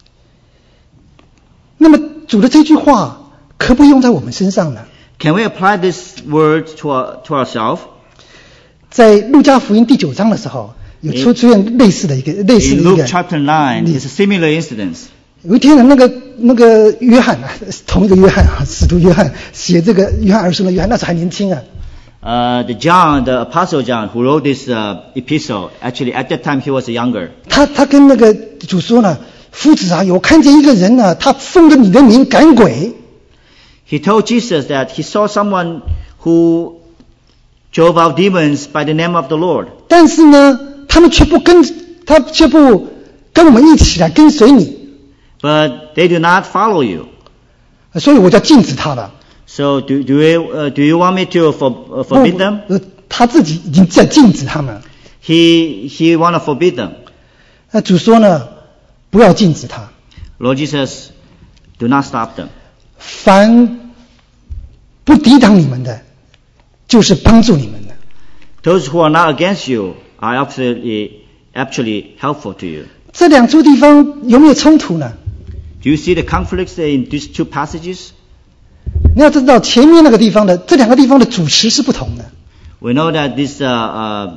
Speaker 2: 那么主的这句话可不可以用在我们身上呢？
Speaker 1: Can we apply this word to, our, to ourselves?
Speaker 2: 在路加福音第九章的时候，有出出现类似的一个类似的
Speaker 1: In
Speaker 2: 一
Speaker 1: Luke
Speaker 2: 个。
Speaker 1: chapter nine, it's a similar incident.
Speaker 2: 有一天呢，那个那个约翰啊，同一个约翰啊，使徒约翰写这个约翰二书的约翰，那时候还年轻啊。
Speaker 1: Uh, the John, the Apostle John, who wrote this uh, epistle, actually at that time he was younger.
Speaker 2: 他他跟那个主说呢，夫子啊，有看见一个人呢，他奉着你的名赶鬼。
Speaker 1: He told Jesus that he saw someone who drove out demons by the name of the Lord.
Speaker 2: 但是呢，他们却不跟他却不跟我们一起来跟随你，
Speaker 1: But they do not follow you.
Speaker 2: 所以我就要禁止他了。
Speaker 1: So do, do, you, uh, do you want me to for, uh, forbid them?
Speaker 2: 呃他自己已经在禁止他们。
Speaker 1: He, he want to forbid them.
Speaker 2: 那主说呢，不要禁止他，
Speaker 1: Lord Jesus, do not stop them.
Speaker 2: 凡不抵挡你们的，就是帮助你们的。
Speaker 1: Those who are not against you are absolutely, actually helpful to you.
Speaker 2: 这两处地方有没有冲突呢？
Speaker 1: Do you see the conflicts in these two passages?
Speaker 2: 你要知道前面那个地方的这两个地方的主词是不同的。
Speaker 1: We know that this, uh, uh,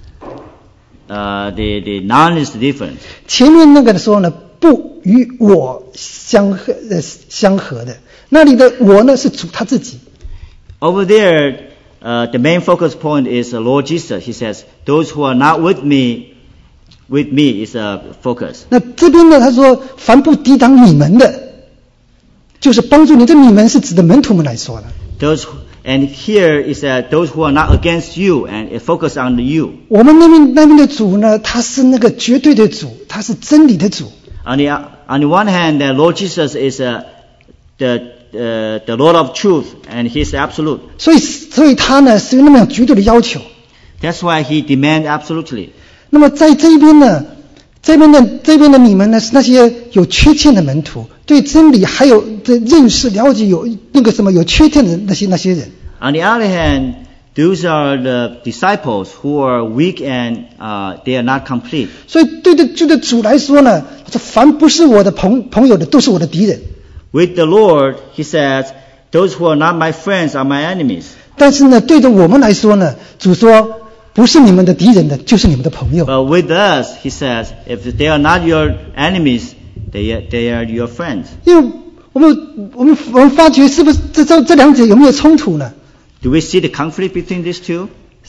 Speaker 1: uh, the, the noun is different.
Speaker 2: 前面那个的时候呢，不与我相合呃相合的，那里的我呢是主他自己。
Speaker 1: Over there, uh, the main focus point is the Lord Jesus. He says, those who are not with me, with me is a focus.
Speaker 2: 那这边呢，他说凡不抵挡你们的，就是帮助你。这你们是指的门徒们来说的。
Speaker 1: Those, who, and here is that those who are not against you, and it focus on you.
Speaker 2: 我们那边那边的主呢，他是那个绝对的主，他是真理的主。
Speaker 1: On the, on the one hand, the Lord Jesus is uh, the, uh, the Lord of truth, and He's absolute.
Speaker 2: 所以，所以他呢是有那么样绝对的要求。
Speaker 1: That's why He demands absolutely.
Speaker 2: 那么在这一边呢， 这边的这边的你们呢，是那些有缺陷的门徒，对真理还有这认识了解有那个什么有缺陷的那些那些人。
Speaker 1: On the other hand, those are the disciples who are weak and uh, they are not complete.
Speaker 2: 所以对对对的主来说呢，他说凡不是我的朋朋友的，都是我的敌人。
Speaker 1: With the Lord, he says, those who are not my friends are my enemies.
Speaker 2: 但是呢，对着我们来说呢，主说不是你们的敌人的，就是你们的朋友。
Speaker 1: But with us, he says, if they are not your enemies, they are, they are your friends.
Speaker 2: 因为我们我们我们发觉是不是这这这两者有没有冲突呢？
Speaker 1: Do we see the conflict between these two?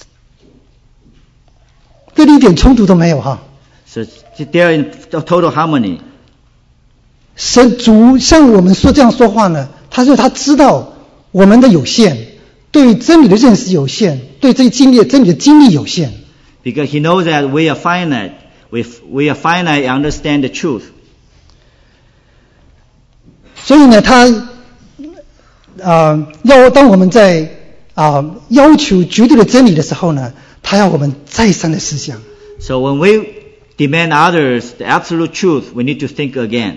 Speaker 2: 这里一点冲突都没有哈。
Speaker 1: So they are in total harmony.
Speaker 2: 神主像我们说这样说话呢，他说他知道我们的有限，对真理的认识有限，对这些经历真理的经历有限。
Speaker 1: Because he knows that we are finite. We we are finite and understand the truth.
Speaker 2: 所以呢，他啊、呃、要当我们在啊、呃、要求绝对的真理的时候呢，他要我们再三的思想。
Speaker 1: So when we demand others the absolute truth, we need to think again.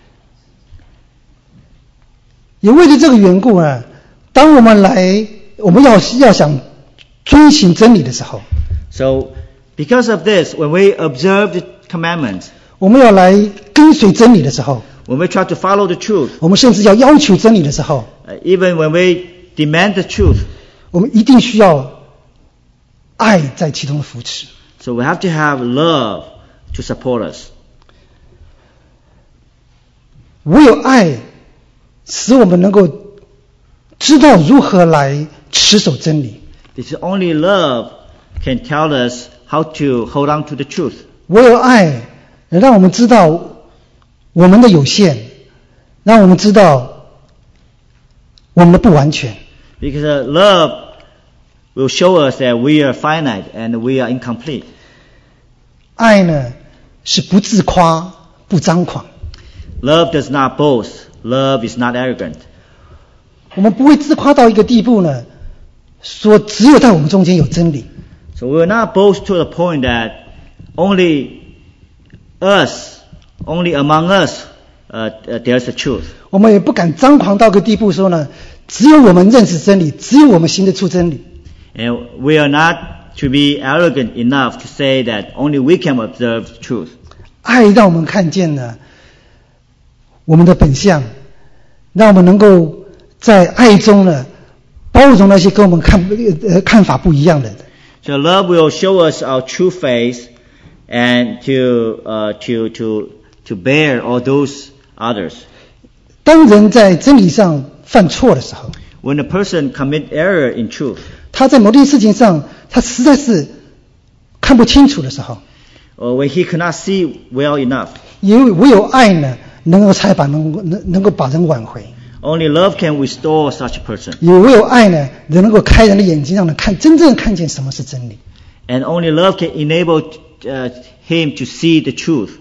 Speaker 2: 也为了这个缘故呢，当我们来我们要要想遵行真理的时候，
Speaker 1: So because of this, when we observe the commandments,
Speaker 2: 我们要来跟随真理的时候，
Speaker 1: when we try to follow the truth,
Speaker 2: 我们甚至要要求真理的时候，
Speaker 1: uh, even when we demand the truth,
Speaker 2: 我们一定需要爱在其中的扶持。
Speaker 1: so we have to have love to support us.
Speaker 2: 唯有爱使我们能够知道如何来持守真理。
Speaker 1: It's only love can tell us how to hold on to the truth.
Speaker 2: 唯有爱能让我们知道我们的有限，让我们知道我们的不完全。
Speaker 1: Because uh, love will show us that we are finite and we are incomplete.
Speaker 2: 爱呢是不自夸不张狂，
Speaker 1: Love does not boast. Love is not arrogant.
Speaker 2: 我们不会自夸到一个地步呢，说只有在我们中间有真理。
Speaker 1: So we will not boast to the point that only us, only among us, uh, uh, there's the truth.
Speaker 2: 我们也不敢张狂到一个地步说呢，只有我们认识真理，只有我们行得出真理。
Speaker 1: And we are not to be arrogant enough to say that only we can observe the truth.
Speaker 2: 爱让我们看见呢我们的本相，让我们能够在爱中呢包容那些跟我们看呃看法不一样的人。
Speaker 1: So love will show us our true face and to uh, to to to bear all those others.
Speaker 2: 当人在真理上犯错的时候，
Speaker 1: When a person commit error in truth,
Speaker 2: 他在某件事情上他实在是看不清楚的时候，
Speaker 1: or when he cannot see well enough,
Speaker 2: 也唯有爱呢能够才把能能能够把人挽回。
Speaker 1: only love can restore such a person.
Speaker 2: 也唯有爱呢能能够开人的眼睛，让人看真正看见什么是真理。
Speaker 1: And only love can enable uh, him to see the truth.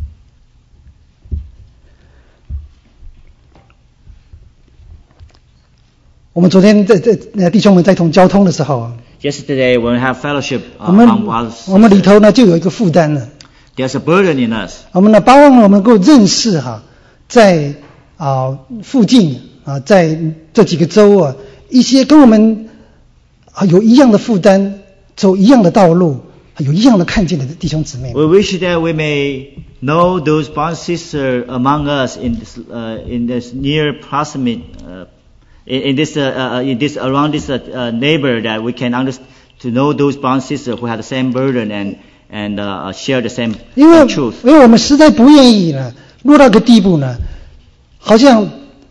Speaker 2: 我们昨天在在呃弟兄们在同交通的时候，
Speaker 1: Yesterday, when we have fellowship
Speaker 2: 我
Speaker 1: uh,
Speaker 2: 们
Speaker 1: on others,
Speaker 2: 我们里头呢就有一个负担了。
Speaker 1: there's a burden in us.
Speaker 2: 我们呢巴望我们能够认识哈，在啊附近啊在这几个州啊一些跟我们啊有一样的负担，走一样的道路，有一样的看见的弟兄姊妹们。
Speaker 1: We wish that we may know those brothers and sisters among us in this, uh, in this near proximate, uh, in, in this, uh, uh, in this around this uh, uh, neighbor, that we can understand to know those brothers and sisters who have the same burden and and uh, share the same
Speaker 2: 因为
Speaker 1: uh, truth.
Speaker 2: 因为我们实在不愿意呢落到个地步呢，好像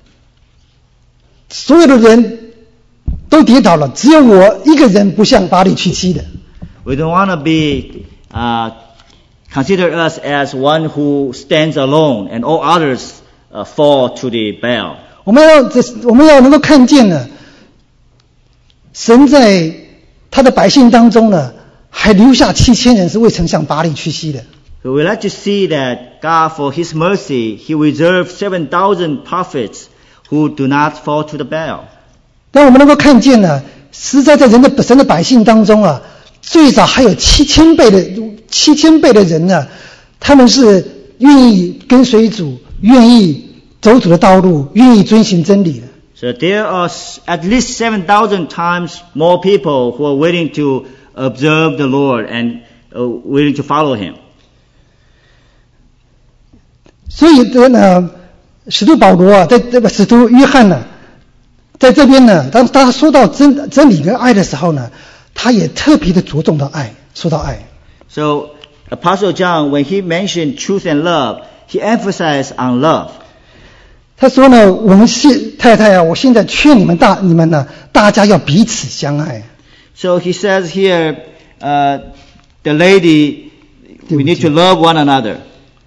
Speaker 2: 所有的人都跌倒了，只有我一个人不像巴力屈膝的。
Speaker 1: We don't want to be uh, consider us as one who stands alone and all others uh, fall to the Baal.
Speaker 2: 我们要这我们要能够看见呢，神在他的百姓当中呢，还留下七千人是未曾向巴力屈膝的。
Speaker 1: So we like to see that God, for His mercy, He reserved seven thousand prophets who do not fall to the Baal.
Speaker 2: 让我们能够看见呢，实在在人的神的百姓当中啊，最少还有七千倍的七千倍的人呢， 他们是愿意跟随主，愿意走主的道路，愿意遵行真理的。
Speaker 1: So there are at least seven thousand times more people who are willing to observe the Lord and uh, willing to follow Him.
Speaker 2: 所以呢，使徒保罗啊，在这个使徒约翰呢，在这边呢，当他说到真真理跟爱的时候呢，他也特别的着重到爱，说到爱。
Speaker 1: So Apostle John, when he mentioned truth and love, he emphasized on love.
Speaker 2: 他说呢，我们现太太啊，我现在劝你们大你们呢，大家要彼此相爱。
Speaker 1: So he says here, uh, the lady, we need to love one another.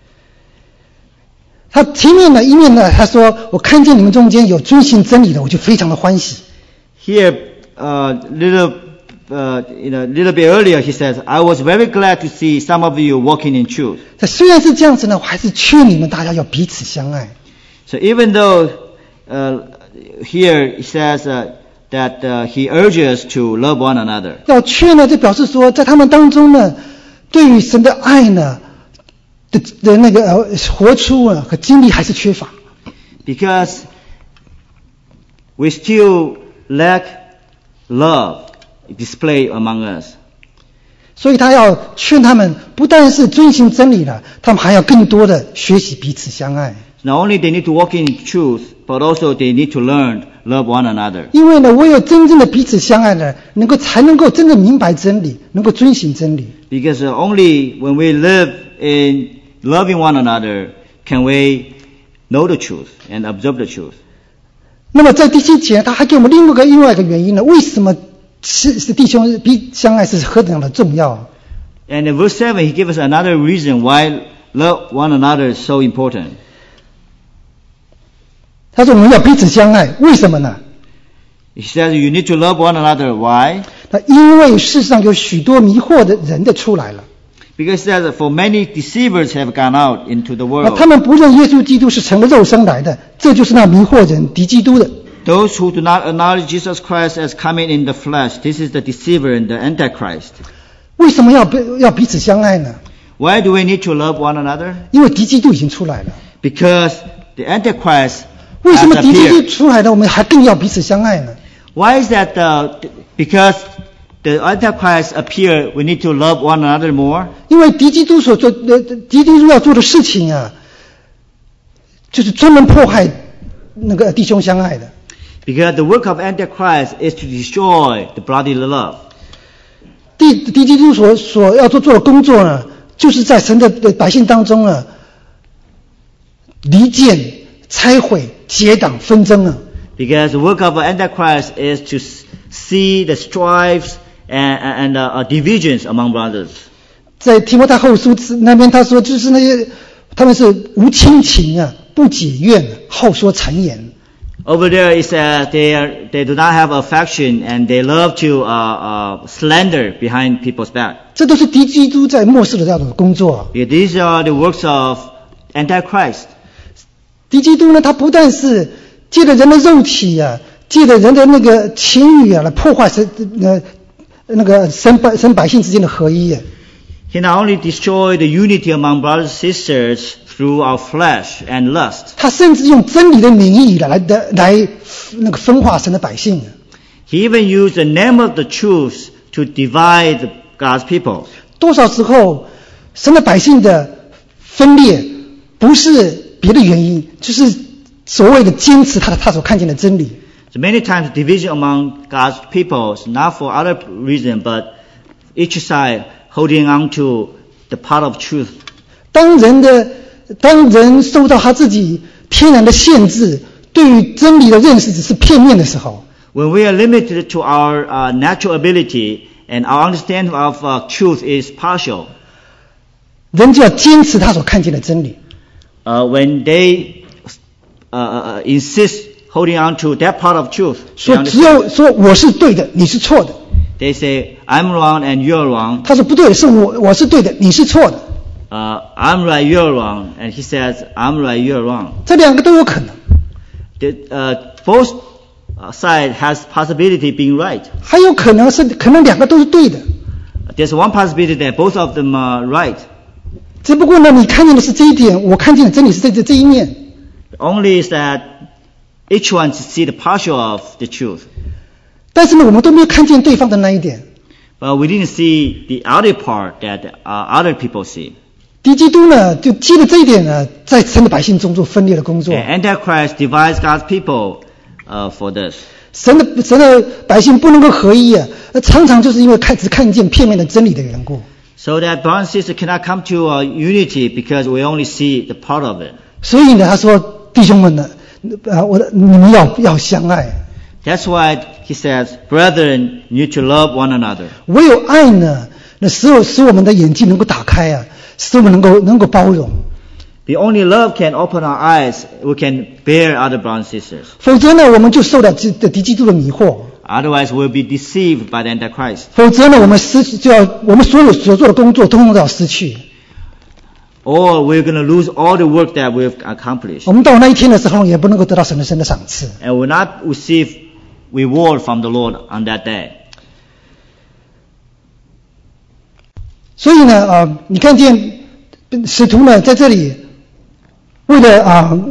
Speaker 2: 他前面呢，一面呢，他说我看见你们中间有遵行真理的，我就非常的欢喜。
Speaker 1: Here, uh, little, uh, you know, little bit earlier, he says, I was very glad to see some of you walking in truth.
Speaker 2: 虽然是这样子呢，我还是劝你们大家要彼此相爱。
Speaker 1: So even though uh, here he says uh, that uh, he urges to love one another.
Speaker 2: 要劝呢，就表示说，在他们当中呢，对于神的爱呢的的那个呃活出啊和经历还是缺乏。
Speaker 1: Because we still lack love displayed among us.
Speaker 2: 所以他要劝他们，不但是遵行真理了，他们还要更多的学习彼此相爱。
Speaker 1: Not only they need to walk in truth, but also they need to learn love one another.
Speaker 2: 因为呢，唯有真正的彼此相爱呢，能够才能够真正明白真理，能够遵行真理。
Speaker 1: Because only when we live in loving one another can we know the truth and observe the truth.
Speaker 2: 那么在第七节，他还给我们另外一个另外一个原因呢，为什么是是弟兄彼相爱是何等的重要？
Speaker 1: And in verse seven, he gives us another reason why love one another is so important.
Speaker 2: 他说我们要彼此相爱，为什么呢？
Speaker 1: He says you need to love one another. Why?
Speaker 2: 那因为世上有许多迷惑的人的出来了。
Speaker 1: Because he says for many deceivers have gone out into the
Speaker 2: 那
Speaker 1: world.
Speaker 2: 他们不认耶稣基督是成了肉身来的，这就是那迷惑人敌基督的。
Speaker 1: Those who do not acknowledge Jesus Christ as coming in the flesh, this is the deceiver and the antichrist.
Speaker 2: 为什么要要彼此相爱呢？
Speaker 1: Why do we need to love one another?
Speaker 2: 因为敌基督已经出来了。
Speaker 1: Because the antichrist
Speaker 2: 为什么
Speaker 1: has
Speaker 2: 敌基督
Speaker 1: appeared.
Speaker 2: 出来了，我们还更要彼此相爱呢？
Speaker 1: Why is that? Uh, because the antichrist appear, we need to love one another more.
Speaker 2: 因为敌基督所做的敌基督要做的事情啊，就是专门迫害那个弟兄相爱的。
Speaker 1: Because the work of antichrist is to destroy the brotherly love.
Speaker 2: 敌敌基督所所要做做的工作呢，就是在神的百姓当中啊，离间、拆毁、结党、纷争啊。
Speaker 1: Because the work of antichrist is to see the strifes and, and uh, divisions among brothers.
Speaker 2: 在提摩太后书那边他说，就是那些他们是无亲情啊，不解怨，好说谗言。
Speaker 1: Over there it says they are, they do not have affection and they love to uh, uh, slander behind people's back.
Speaker 2: 这都是敌基督在末世的这样的工作。
Speaker 1: Yeah, these are the works of antichrist.
Speaker 2: 敌基督呢，他不但是借着人的肉体啊，借着人的那个情欲啊，来破坏神呃那个神百神百姓之间的合一啊。
Speaker 1: He not only destroyed the unity among brothers and sisters through our flesh and lust.
Speaker 2: 他甚至用真理的名义来来来那个分化神的百姓。
Speaker 1: He even used the name of the truth to divide God's people.
Speaker 2: 多少时候，神的百姓的分裂不是别的原因，就是所谓的坚持他的他所看见的真理。
Speaker 1: So many times division among God's people is not for other reason, but each side holding on to the part of truth.
Speaker 2: 当人的当人受到他自己天然的限制，对于真理的认识只是片面的时候，
Speaker 1: When we are limited to our uh, natural ability and our understanding of uh, truth is partial,
Speaker 2: 人就要坚持他所看见的真理。
Speaker 1: uh, when they uh, uh, insist holding on to that part of truth, they
Speaker 2: 说只有说我是对的，你是错的。
Speaker 1: they say, I'm wrong and you're wrong.
Speaker 2: 他说不对，是我我是对的，你是错的。
Speaker 1: Uh, I'm right, you're wrong. And he says, I'm right, you're wrong.
Speaker 2: 这两个都有可能。
Speaker 1: The, uh, both sides has possibility being right.
Speaker 2: 还有可能是可能两个都是对的。
Speaker 1: There's one possibility that both of them are right.
Speaker 2: 只不过呢，你看见的是这一点，我看见的真理是这这这一面。
Speaker 1: Only is that each one see the partial of the truth.
Speaker 2: 但是呢，我们都没有看见对方的那一点。
Speaker 1: But we didn't see the other part that uh, other people see.
Speaker 2: 敌基督呢，就借着这一点呢，在神的百姓中做分裂的工作。
Speaker 1: And Antichrist divides God's people uh, for this.
Speaker 2: 神的神的百姓不能够合一啊，常常就是因为看只看见片面的真理的缘故。
Speaker 1: So that brothers and sisters cannot come to uh, unity because we only see the part of it.
Speaker 2: 所以呢，他说弟兄们呢，啊，我你们要要相爱。
Speaker 1: That's why he says, brethren, you need to love one another.
Speaker 2: 唯有爱呢，那使我使我们的眼睛能够打开啊，使我们能够能够包容。
Speaker 1: The only love can open our eyes. We can bear other brothers and sisters.
Speaker 2: 否则呢，我们就受到这敌基督的迷惑。
Speaker 1: Otherwise, we'll be deceived by the Antichrist.
Speaker 2: 否则呢，我们失就要我们所有所做的工作，通通都要失去。
Speaker 1: Or we're going to lose all the work that we've accomplished.
Speaker 2: 我们到那一天的时候，也不能够得到神的神的赏赐。
Speaker 1: And will not receive reward from the Lord on that day.
Speaker 2: 所以呢，啊，你看见使徒呢在这里，为了啊，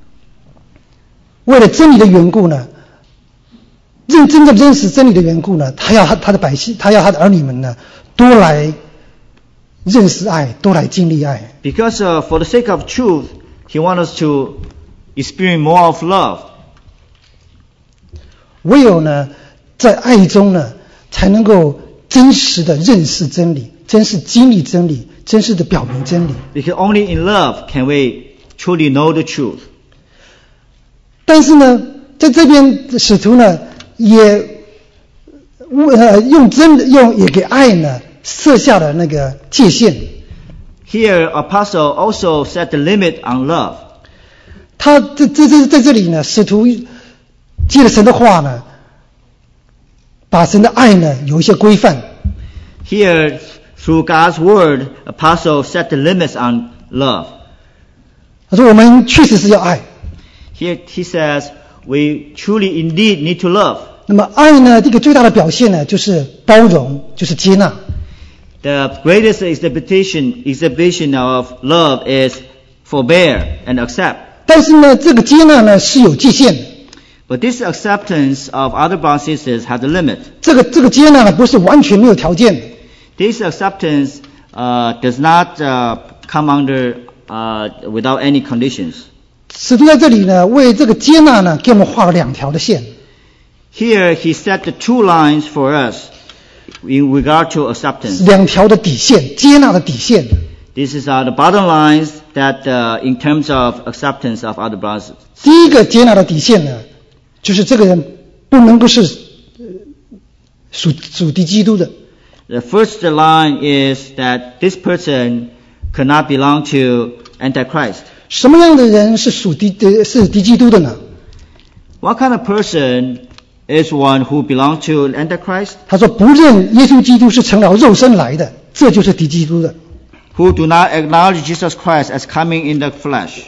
Speaker 2: 为了真理的缘故呢，认真的认识真理的缘故呢，他要他他的百姓，他要他的儿女们呢，多来认识爱，多来经历爱。
Speaker 1: Because uh, for the sake of truth, he wants us to experience more of love. 唯
Speaker 2: 有呢，在爱中呢，才能够真实的认识真理，真实经历真理，真实的表明真理。
Speaker 1: Because only in love can we truly know the truth.
Speaker 2: 但是呢，在这边使徒呢，也呃用真用也给爱呢设下了那个界限。
Speaker 1: Here, apostle also set the limit on love.
Speaker 2: 他这这这在这里呢，使徒借着神的话呢，把神的爱呢有一些规范。
Speaker 1: Here, through God's word, apostle set the limits on love.
Speaker 2: 他说我们确实是要爱。
Speaker 1: Here he says, we truly indeed need to love.
Speaker 2: 那么爱呢，这个最大的表现呢，就是包容，就是接纳。
Speaker 1: The greatest exhibition exhibition of love is forbear and accept.
Speaker 2: 但是呢，这个接纳呢是有界限的。
Speaker 1: But this acceptance of other brothers and sisters has a limit.
Speaker 2: 这个这个接纳呢不是完全没有条件的。
Speaker 1: This acceptance uh, does not uh, come under uh, without any conditions.
Speaker 2: 使徒在这里呢，为这个接纳呢，给我们画了两条的线。
Speaker 1: Here he set the two lines for us in regard to acceptance.
Speaker 2: 两条的底线，接纳的底线。
Speaker 1: This is uh, the bottom lines that uh, in terms of acceptance of other brothers.
Speaker 2: 第一个接纳的底线呢，就是这个人不能够是属属敌基督的。
Speaker 1: The first line is that this person cannot belong to Antichrist.
Speaker 2: 什么样的人是属敌的是敌基督的呢？
Speaker 1: What kind of person is one who belongs to Antichrist?
Speaker 2: 他说不认耶稣基督是成了肉身来的，这就是敌基督的。
Speaker 1: Who do not acknowledge Jesus Christ as coming in the flesh.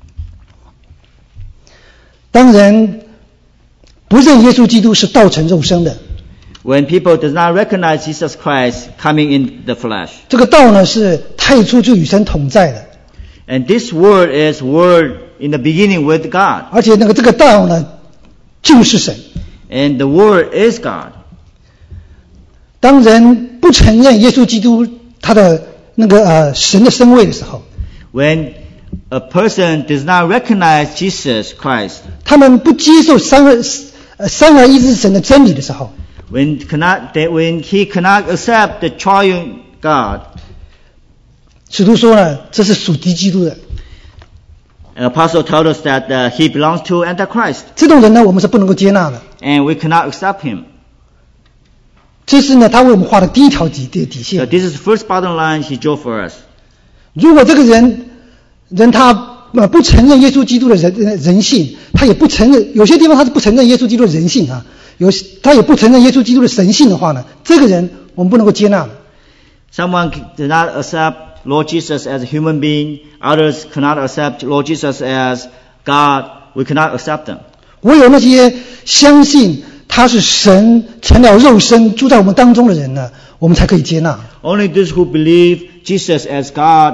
Speaker 2: 当人不认耶稣基督是道成肉身的。
Speaker 1: When people does not recognize Jesus Christ coming in the flesh.
Speaker 2: 这个道呢是太初就与神同在的。
Speaker 1: And this word is word in the beginning with God.
Speaker 2: 而且那个这个道呢就是神。
Speaker 1: And the word is God.
Speaker 2: 当人不承认耶稣基督他的那个呃神的身位的时候，
Speaker 1: When a person does not recognize Jesus Christ,
Speaker 2: 他们不接受三而呃三而一之神的真理的时候，
Speaker 1: when cannot they, when he cannot accept the triune God,
Speaker 2: 使徒说呢，这是属敌基督的。
Speaker 1: an apostle told us that uh, he belongs to Antichrist,
Speaker 2: 这种人呢，我们是不能够接纳的。
Speaker 1: and we cannot accept him.
Speaker 2: 这是呢，他为我们画的第一条底底底
Speaker 1: So
Speaker 2: 线。
Speaker 1: this is the first bottom line he drew for us.
Speaker 2: 如果这个人人他呃不承认耶稣基督的人人性，他也不承认，有些地方他是不承认耶稣基督的人性啊，有他也不承认耶稣基督的神性的话呢，这个人我们不能够接纳的。
Speaker 1: Someone does not accept Lord Jesus as a human being, others cannot accept Lord Jesus as God, we cannot accept them.
Speaker 2: 唯有那些相信他是神成了肉身住在我们当中的人呢，我们才可以接纳。
Speaker 1: Only those who believe Jesus as God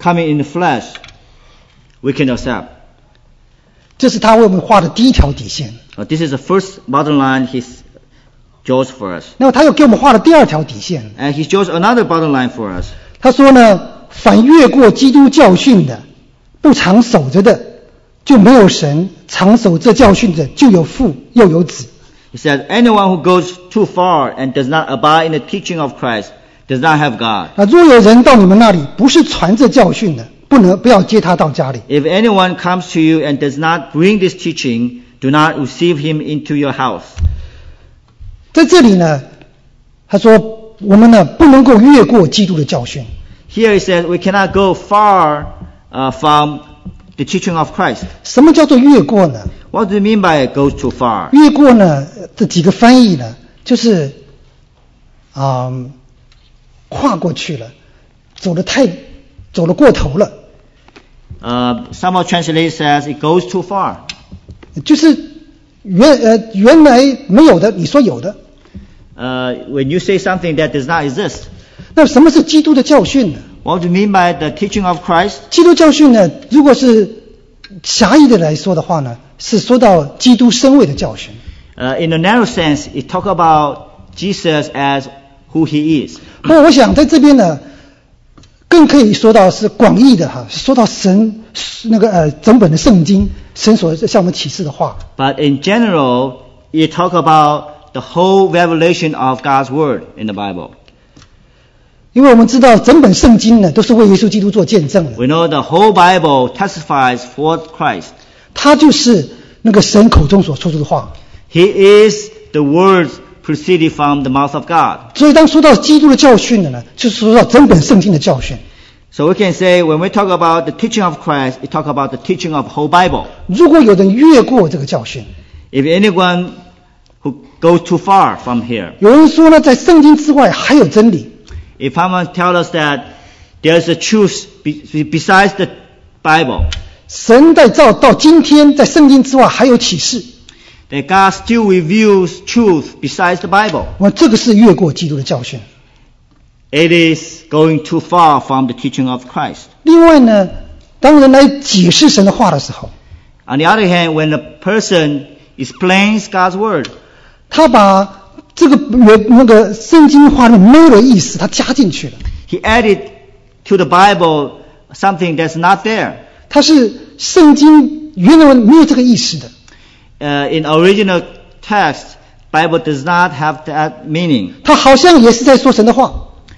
Speaker 1: coming in the flesh, we can accept.
Speaker 2: 这是他为我们画的第一条底线。
Speaker 1: Uh, this is the first bottom line he draws for us.
Speaker 2: 那么他又给我们画了第二条底线。
Speaker 1: And he shows another bottom line for us.
Speaker 2: 他说呢，凡越过基督教训的，不常守着的，就没有神；常守这教训的，就有父又有子。
Speaker 1: He said, anyone who goes too far and does not abide in the teaching of Christ does not have God.
Speaker 2: 那若有人到你们那里，不是传这教训的，不能不要接他到家里。
Speaker 1: If anyone comes to you and does not bring this teaching, do not receive him into your house.
Speaker 2: 在这里呢，他说我们呢不能够越过基督的教训。
Speaker 1: Here he says we cannot go far uh, from the teaching of Christ.
Speaker 2: 什么叫做越过呢？
Speaker 1: What do you mean by it goes too far?
Speaker 2: 越过呢，这几个翻译呢，就是啊、嗯、跨过去了，走得太走得过头了。
Speaker 1: Uh, some of translation says it goes too far.
Speaker 2: 就是原呃原来没有的，你说有的。
Speaker 1: Uh, when you say something that does not exist.
Speaker 2: 那什么是基督的教训呢？
Speaker 1: What do you mean by the teaching of Christ?
Speaker 2: 基督教训呢，如果是狭义的来说的话呢，是说到基督身位的教训。
Speaker 1: Uh, in a narrow sense, it talk about Jesus as who he is.
Speaker 2: 不过我想在这边呢，更可以说到是广义的哈，说到神那个呃整本的圣经，神所向我们启示的话。
Speaker 1: But in general, it talk about the whole revelation of God's word in the Bible.
Speaker 2: 因为我们知道整本圣经呢都是为耶稣基督做见证的。
Speaker 1: We know the whole Bible testifies for Christ.
Speaker 2: 他就是那个神口中所说出的话。
Speaker 1: He is the words proceeded from the mouth of God.
Speaker 2: 所以当说到基督的教训的呢，就是说到整本圣经的教训。
Speaker 1: So we can say when we talk about the teaching of Christ, we talk about the teaching of whole Bible.
Speaker 2: 如果有人越过这个教训，
Speaker 1: If anyone who goes too far from here,
Speaker 2: 有人说呢，在圣经之外还有真理。
Speaker 1: if someone tells us that there's a truth be- besides the Bible,
Speaker 2: 神在造到今天，在圣经之外还有启示。
Speaker 1: that God still reveals truth besides the Bible,
Speaker 2: 我这个是越过基督的教训。
Speaker 1: it is going too far from the teaching of Christ.
Speaker 2: 另外呢，当人来解释神的话的时候，
Speaker 1: On the other hand, when a person explains God's word,
Speaker 2: 他把这个原那个圣经话里面没有的意思，他加进去了。
Speaker 1: he added to the Bible something that's not there.
Speaker 2: 他是圣经原来没有这个意思的。
Speaker 1: Uh, in original text, Bible does not have that meaning.
Speaker 2: 他好像也是在说神的话，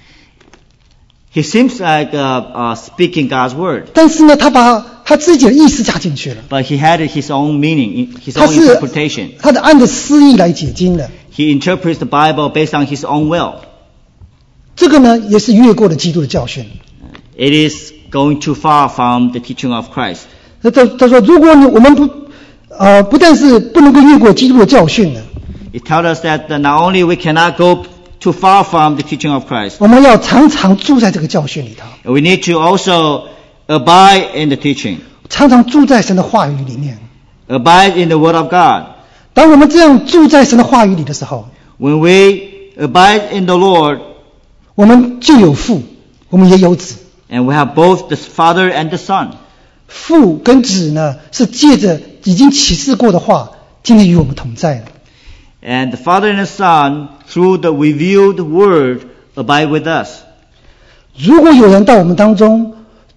Speaker 1: He seems like uh, uh, speaking God's word,
Speaker 2: 但是呢，他把他自己的意思加进去了。
Speaker 1: but he had his own meaning, his
Speaker 2: 他
Speaker 1: own
Speaker 2: 是
Speaker 1: interpretation.
Speaker 2: 他的按着私意来解经的，
Speaker 1: He interprets the Bible based on his own will.
Speaker 2: 这个呢也是越过了基督的教训。
Speaker 1: It is going too far from the teaching of Christ.
Speaker 2: 他他他说，如果你我们不呃不但是不能够越过基督的教训呢，
Speaker 1: It tells us that uh, not only we cannot go too far from the teaching of Christ,
Speaker 2: 我们要常常住在这个教训里头，
Speaker 1: we need to also abide in the teaching,
Speaker 2: 常常住在神的话语里面。
Speaker 1: abide in the word of God.
Speaker 2: 当我们这样住在神的话语里的时候，
Speaker 1: When we abide in the Lord,
Speaker 2: 我们就有父，我们也有子。
Speaker 1: and we have both the Father and the Son.
Speaker 2: 父跟子呢，是借着已经启示过的话，今天与我们同在的。
Speaker 1: And the Father and the Son, through the revealed word, abide with us.
Speaker 2: 如果有人到我们当中，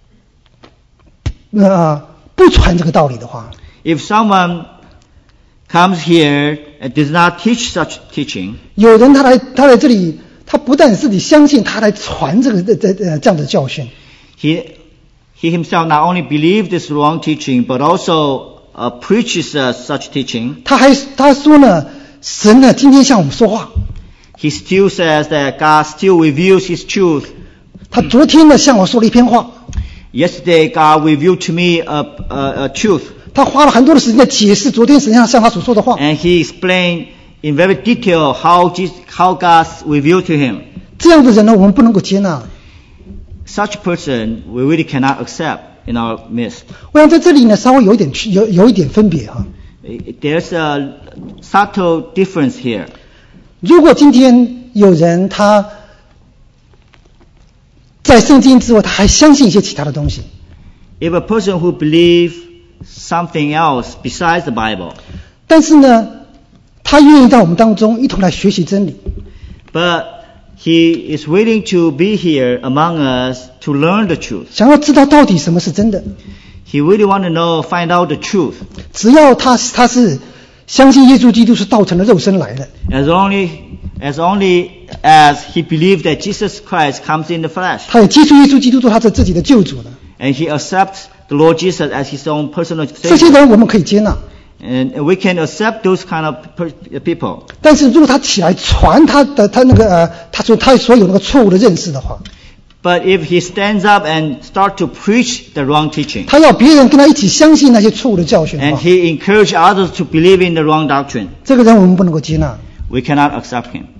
Speaker 2: 呃，不传这个道理的话，
Speaker 1: If someone comes here and does not teach such teaching,
Speaker 2: 有人他来他来这里，他不但自己相信，他来传这个这这呃这样的教训。
Speaker 1: he he himself not only believes this wrong teaching, but also uh, preaches uh, such teaching.
Speaker 2: 他还他说呢，神呢今天向我们说话，
Speaker 1: He still says that God still reveals His truth.
Speaker 2: 他昨天呢向我说了一篇话，
Speaker 1: Yesterday, God revealed to me a, a, a truth,
Speaker 2: 他花了很多的时间在解释昨天神向向他所说的话。
Speaker 1: and He explained in very detail how Jesus, how God revealed to him.
Speaker 2: 这样的人呢，我们不能够接纳。
Speaker 1: Such person we really cannot accept in our midst.
Speaker 2: 我想在这里呢，稍微有一点区有有一点分别哈。
Speaker 1: There's a subtle difference here.
Speaker 2: 如果今天有人他在圣经之外，他还相信一些其他的东西。
Speaker 1: If a person who believes something else besides the Bible,
Speaker 2: 但是呢，他愿意在我们当中一同来学习真理。
Speaker 1: but he is willing to be here among us to learn the truth.
Speaker 2: 想要知道到底什么是真的。
Speaker 1: He really want to know, find out the truth.
Speaker 2: 只要他他是相信耶稣基督是道成了肉身来的。
Speaker 1: As only as only as he believed that Jesus Christ comes in the flesh.
Speaker 2: 他也接受耶稣基督做他的自己的救主了。
Speaker 1: And he accepts the Lord Jesus as his own personal Savior.
Speaker 2: 这些人我们可以接纳。
Speaker 1: And we can accept those kind of people.
Speaker 2: 但是如果他起来传他的他那个呃，他说他所有那个错误的认识的话，
Speaker 1: But if he stands up and start to preach the wrong teaching,
Speaker 2: 他要别人跟他一起相信那些错误的教训的
Speaker 1: and
Speaker 2: 话，
Speaker 1: he encourage others to believe in the wrong doctrine,
Speaker 2: 这个人我们不能够接纳。
Speaker 1: we cannot accept him.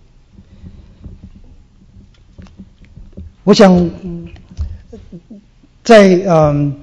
Speaker 2: 我想，在嗯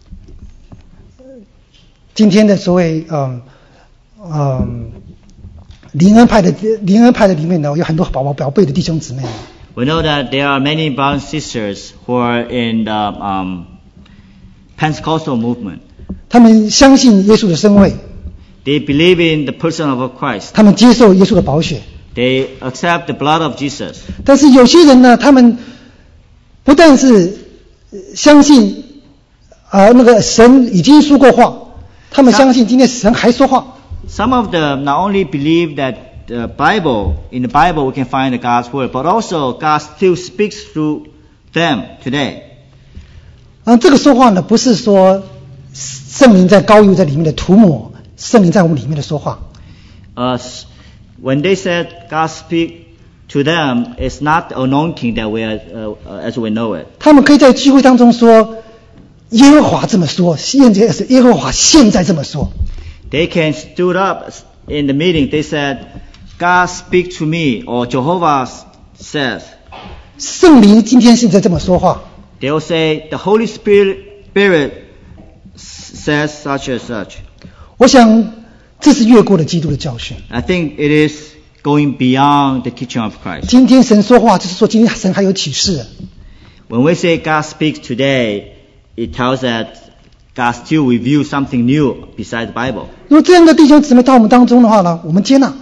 Speaker 2: 今天的所谓嗯嗯灵恩派的灵恩派的里面呢，有很多宝宝宝贝的弟兄姊妹。
Speaker 1: We know that there are many brothers and sisters who are in the um, Pentecostal movement.
Speaker 2: 他们相信耶稣的生位，
Speaker 1: They believe in the person of Christ.
Speaker 2: 他们接受耶稣的宝血。
Speaker 1: They accept the blood of Jesus.
Speaker 2: 但是有些人呢，他们不但是相信啊、呃、那个神已经说过话，他们相信今天神还说话。
Speaker 1: Some of them not only believe that the Bible, in the Bible we can find the God's word, but also God still speaks through them today.
Speaker 2: 啊，这个说话呢，不是说圣灵在高油在里面的涂抹，圣灵在我们里面的说话。
Speaker 1: Uh, when they said God speak to them, it's not the anointing that we are, uh, as we know it.
Speaker 2: 他们可以在聚会当中说，耶和华这么说，现在是耶和华现在这么说。
Speaker 1: They can stood up in the meeting. They said, God speak to me, or Jehovah says.
Speaker 2: 圣灵今天现在这么说话。
Speaker 1: They will say, the Holy Spirit, Spirit says such and such.
Speaker 2: 我想这是越过了基督的教训。
Speaker 1: I think it is going beyond the teaching of Christ.
Speaker 2: 今天神说话，就是说今天神还有启示。
Speaker 1: When we say God speaks today, it tells that God still reveals something new besides the Bible.
Speaker 2: 如果这样的弟兄姊妹到我们当中的话呢，我们接纳。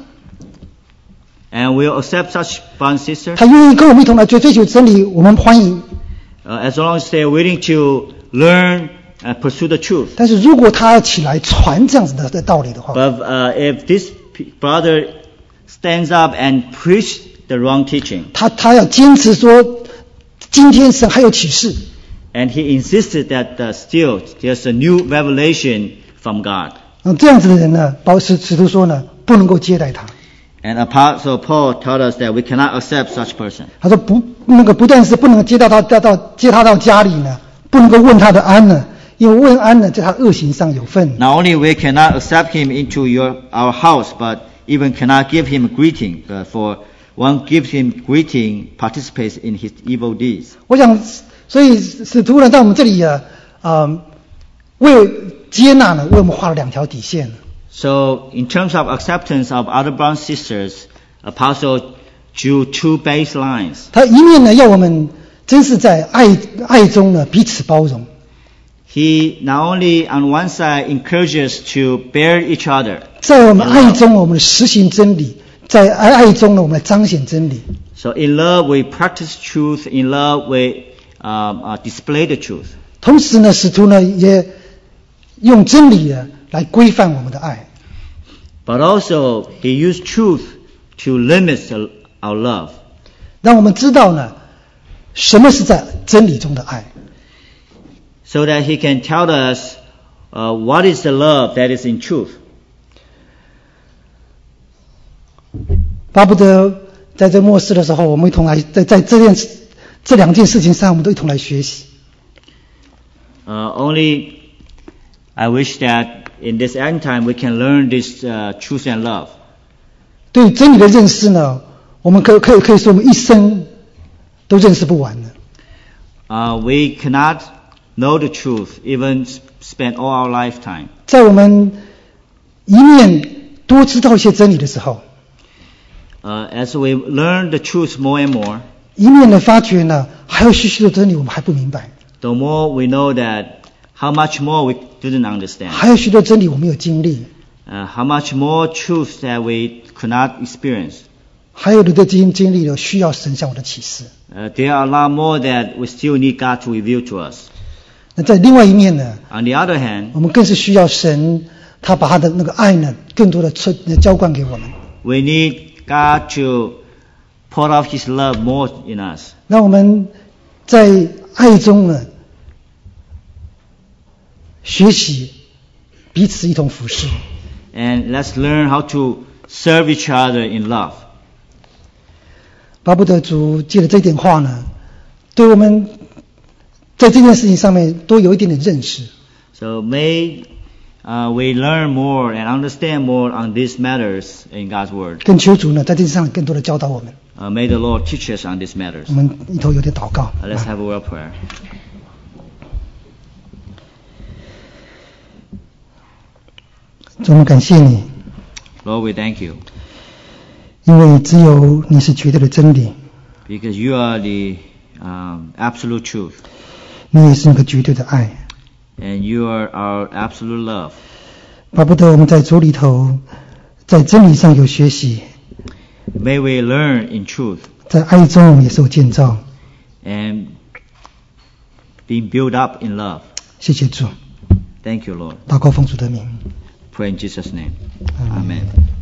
Speaker 1: And we'll accept such brothers and sisters.
Speaker 2: 他愿意跟我们一同来追追求真理，我们欢迎。
Speaker 1: Uh, as long as they're willing to learn and pursue the truth.
Speaker 2: 但是如果他要起来传这样子的的道理的话，
Speaker 1: But uh, if this p- brother stands up and preach the wrong teaching,
Speaker 2: 他他要坚持说，今天神还有启示。
Speaker 1: and he insisted that uh, still there's a new revelation from God.
Speaker 2: 嗯，这样子的人呢，保使使徒说呢，不能够接待他。
Speaker 1: And Apostle Paul told us that we cannot accept such person.
Speaker 2: 他说不，那个不但是不能接到他到到接他到家里呢，不能够问他的安呢，因为问安呢，在他恶行上有份。
Speaker 1: Not only we cannot accept him into your our house, but even cannot give him a greeting. Uh, for one gives him greeting, participates in his evil deeds.
Speaker 2: 我想，所以使徒呢，在我们这里啊，呃，为接纳呢，为我们画了两条底线。
Speaker 1: So, in terms of acceptance of other brothers and sisters, Apostle drew two baselines.
Speaker 2: 他一面呢，要我们真是在爱爱中呢彼此包容。
Speaker 1: He not only on one side encourages to bear each other.
Speaker 2: 在我们爱中，我们实行真理；在爱爱中呢，我们来彰显真理。
Speaker 1: So, in love we practice truth. In love we um, uh, display the truth.
Speaker 2: 同时呢，使徒呢也用真理呢来规范我们的爱。
Speaker 1: But also, he used truth to limit our love.
Speaker 2: 让我们知道呢，什么是在真理中的爱。
Speaker 1: So that he can tell us uh, what is the love that is in truth.
Speaker 2: 巴不得在这末世的时候，我们一同来在在这件这两件事情上，我们都一同来学习。
Speaker 1: Uh, only I wish that in this end time we can learn this uh, truth and love.
Speaker 2: 对真理的认识呢，我们可可以可以说我们一生都认识不完的。
Speaker 1: Uh, we cannot know the truth, even spend all our lifetime.
Speaker 2: 在我们一面多知道一些真理的时候，
Speaker 1: Uh, as we learn the truth more and more,
Speaker 2: 一面的发觉呢，还有许许多真理我们还不明白。
Speaker 1: The more we know that, how much more we didn't understand.
Speaker 2: 还有许多真理我没有经历。
Speaker 1: Uh, how much more truth that we could not experience.
Speaker 2: 还有的这经经历了需要神向我的启示。
Speaker 1: Uh, there are a lot more that we still need God to reveal to us.
Speaker 2: 那在另外一面呢，
Speaker 1: On the other hand,
Speaker 2: 我们更是需要神，他把他的那个爱呢，更多的浇灌给我们。
Speaker 1: we need God to pour out His love more in us.
Speaker 2: 让我们在爱中呢，学习彼此一同服侍。
Speaker 1: And let's learn how to serve each other in love.
Speaker 2: 巴不得主借着这点话呢，对我们在这件事情上面多有一点点认识。
Speaker 1: So may uh, we learn more and understand more on these matters in God's Word.
Speaker 2: 更求主呢，在这上更多的教导我们。
Speaker 1: Uh, may the Lord teach us on these matters.
Speaker 2: 我们一头有点祷告。
Speaker 1: Uh, let's have a word of prayer.
Speaker 2: 主，我们感谢你，
Speaker 1: Lord, we thank you
Speaker 2: 因为只有你是绝对的真理，
Speaker 1: because you are the um, absolute truth,
Speaker 2: 你也是那个绝对的爱。
Speaker 1: and you are our absolute love.
Speaker 2: 巴不得我们在主里头，在真理上有学习，
Speaker 1: May we learn in truth
Speaker 2: 在爱中我们也受建造。
Speaker 1: and being built up in love.
Speaker 2: 谢谢主，
Speaker 1: Thank you, Lord.
Speaker 2: 祷告奉主的名。
Speaker 1: Pray in Jesus' name.
Speaker 2: Amen.
Speaker 1: Amen.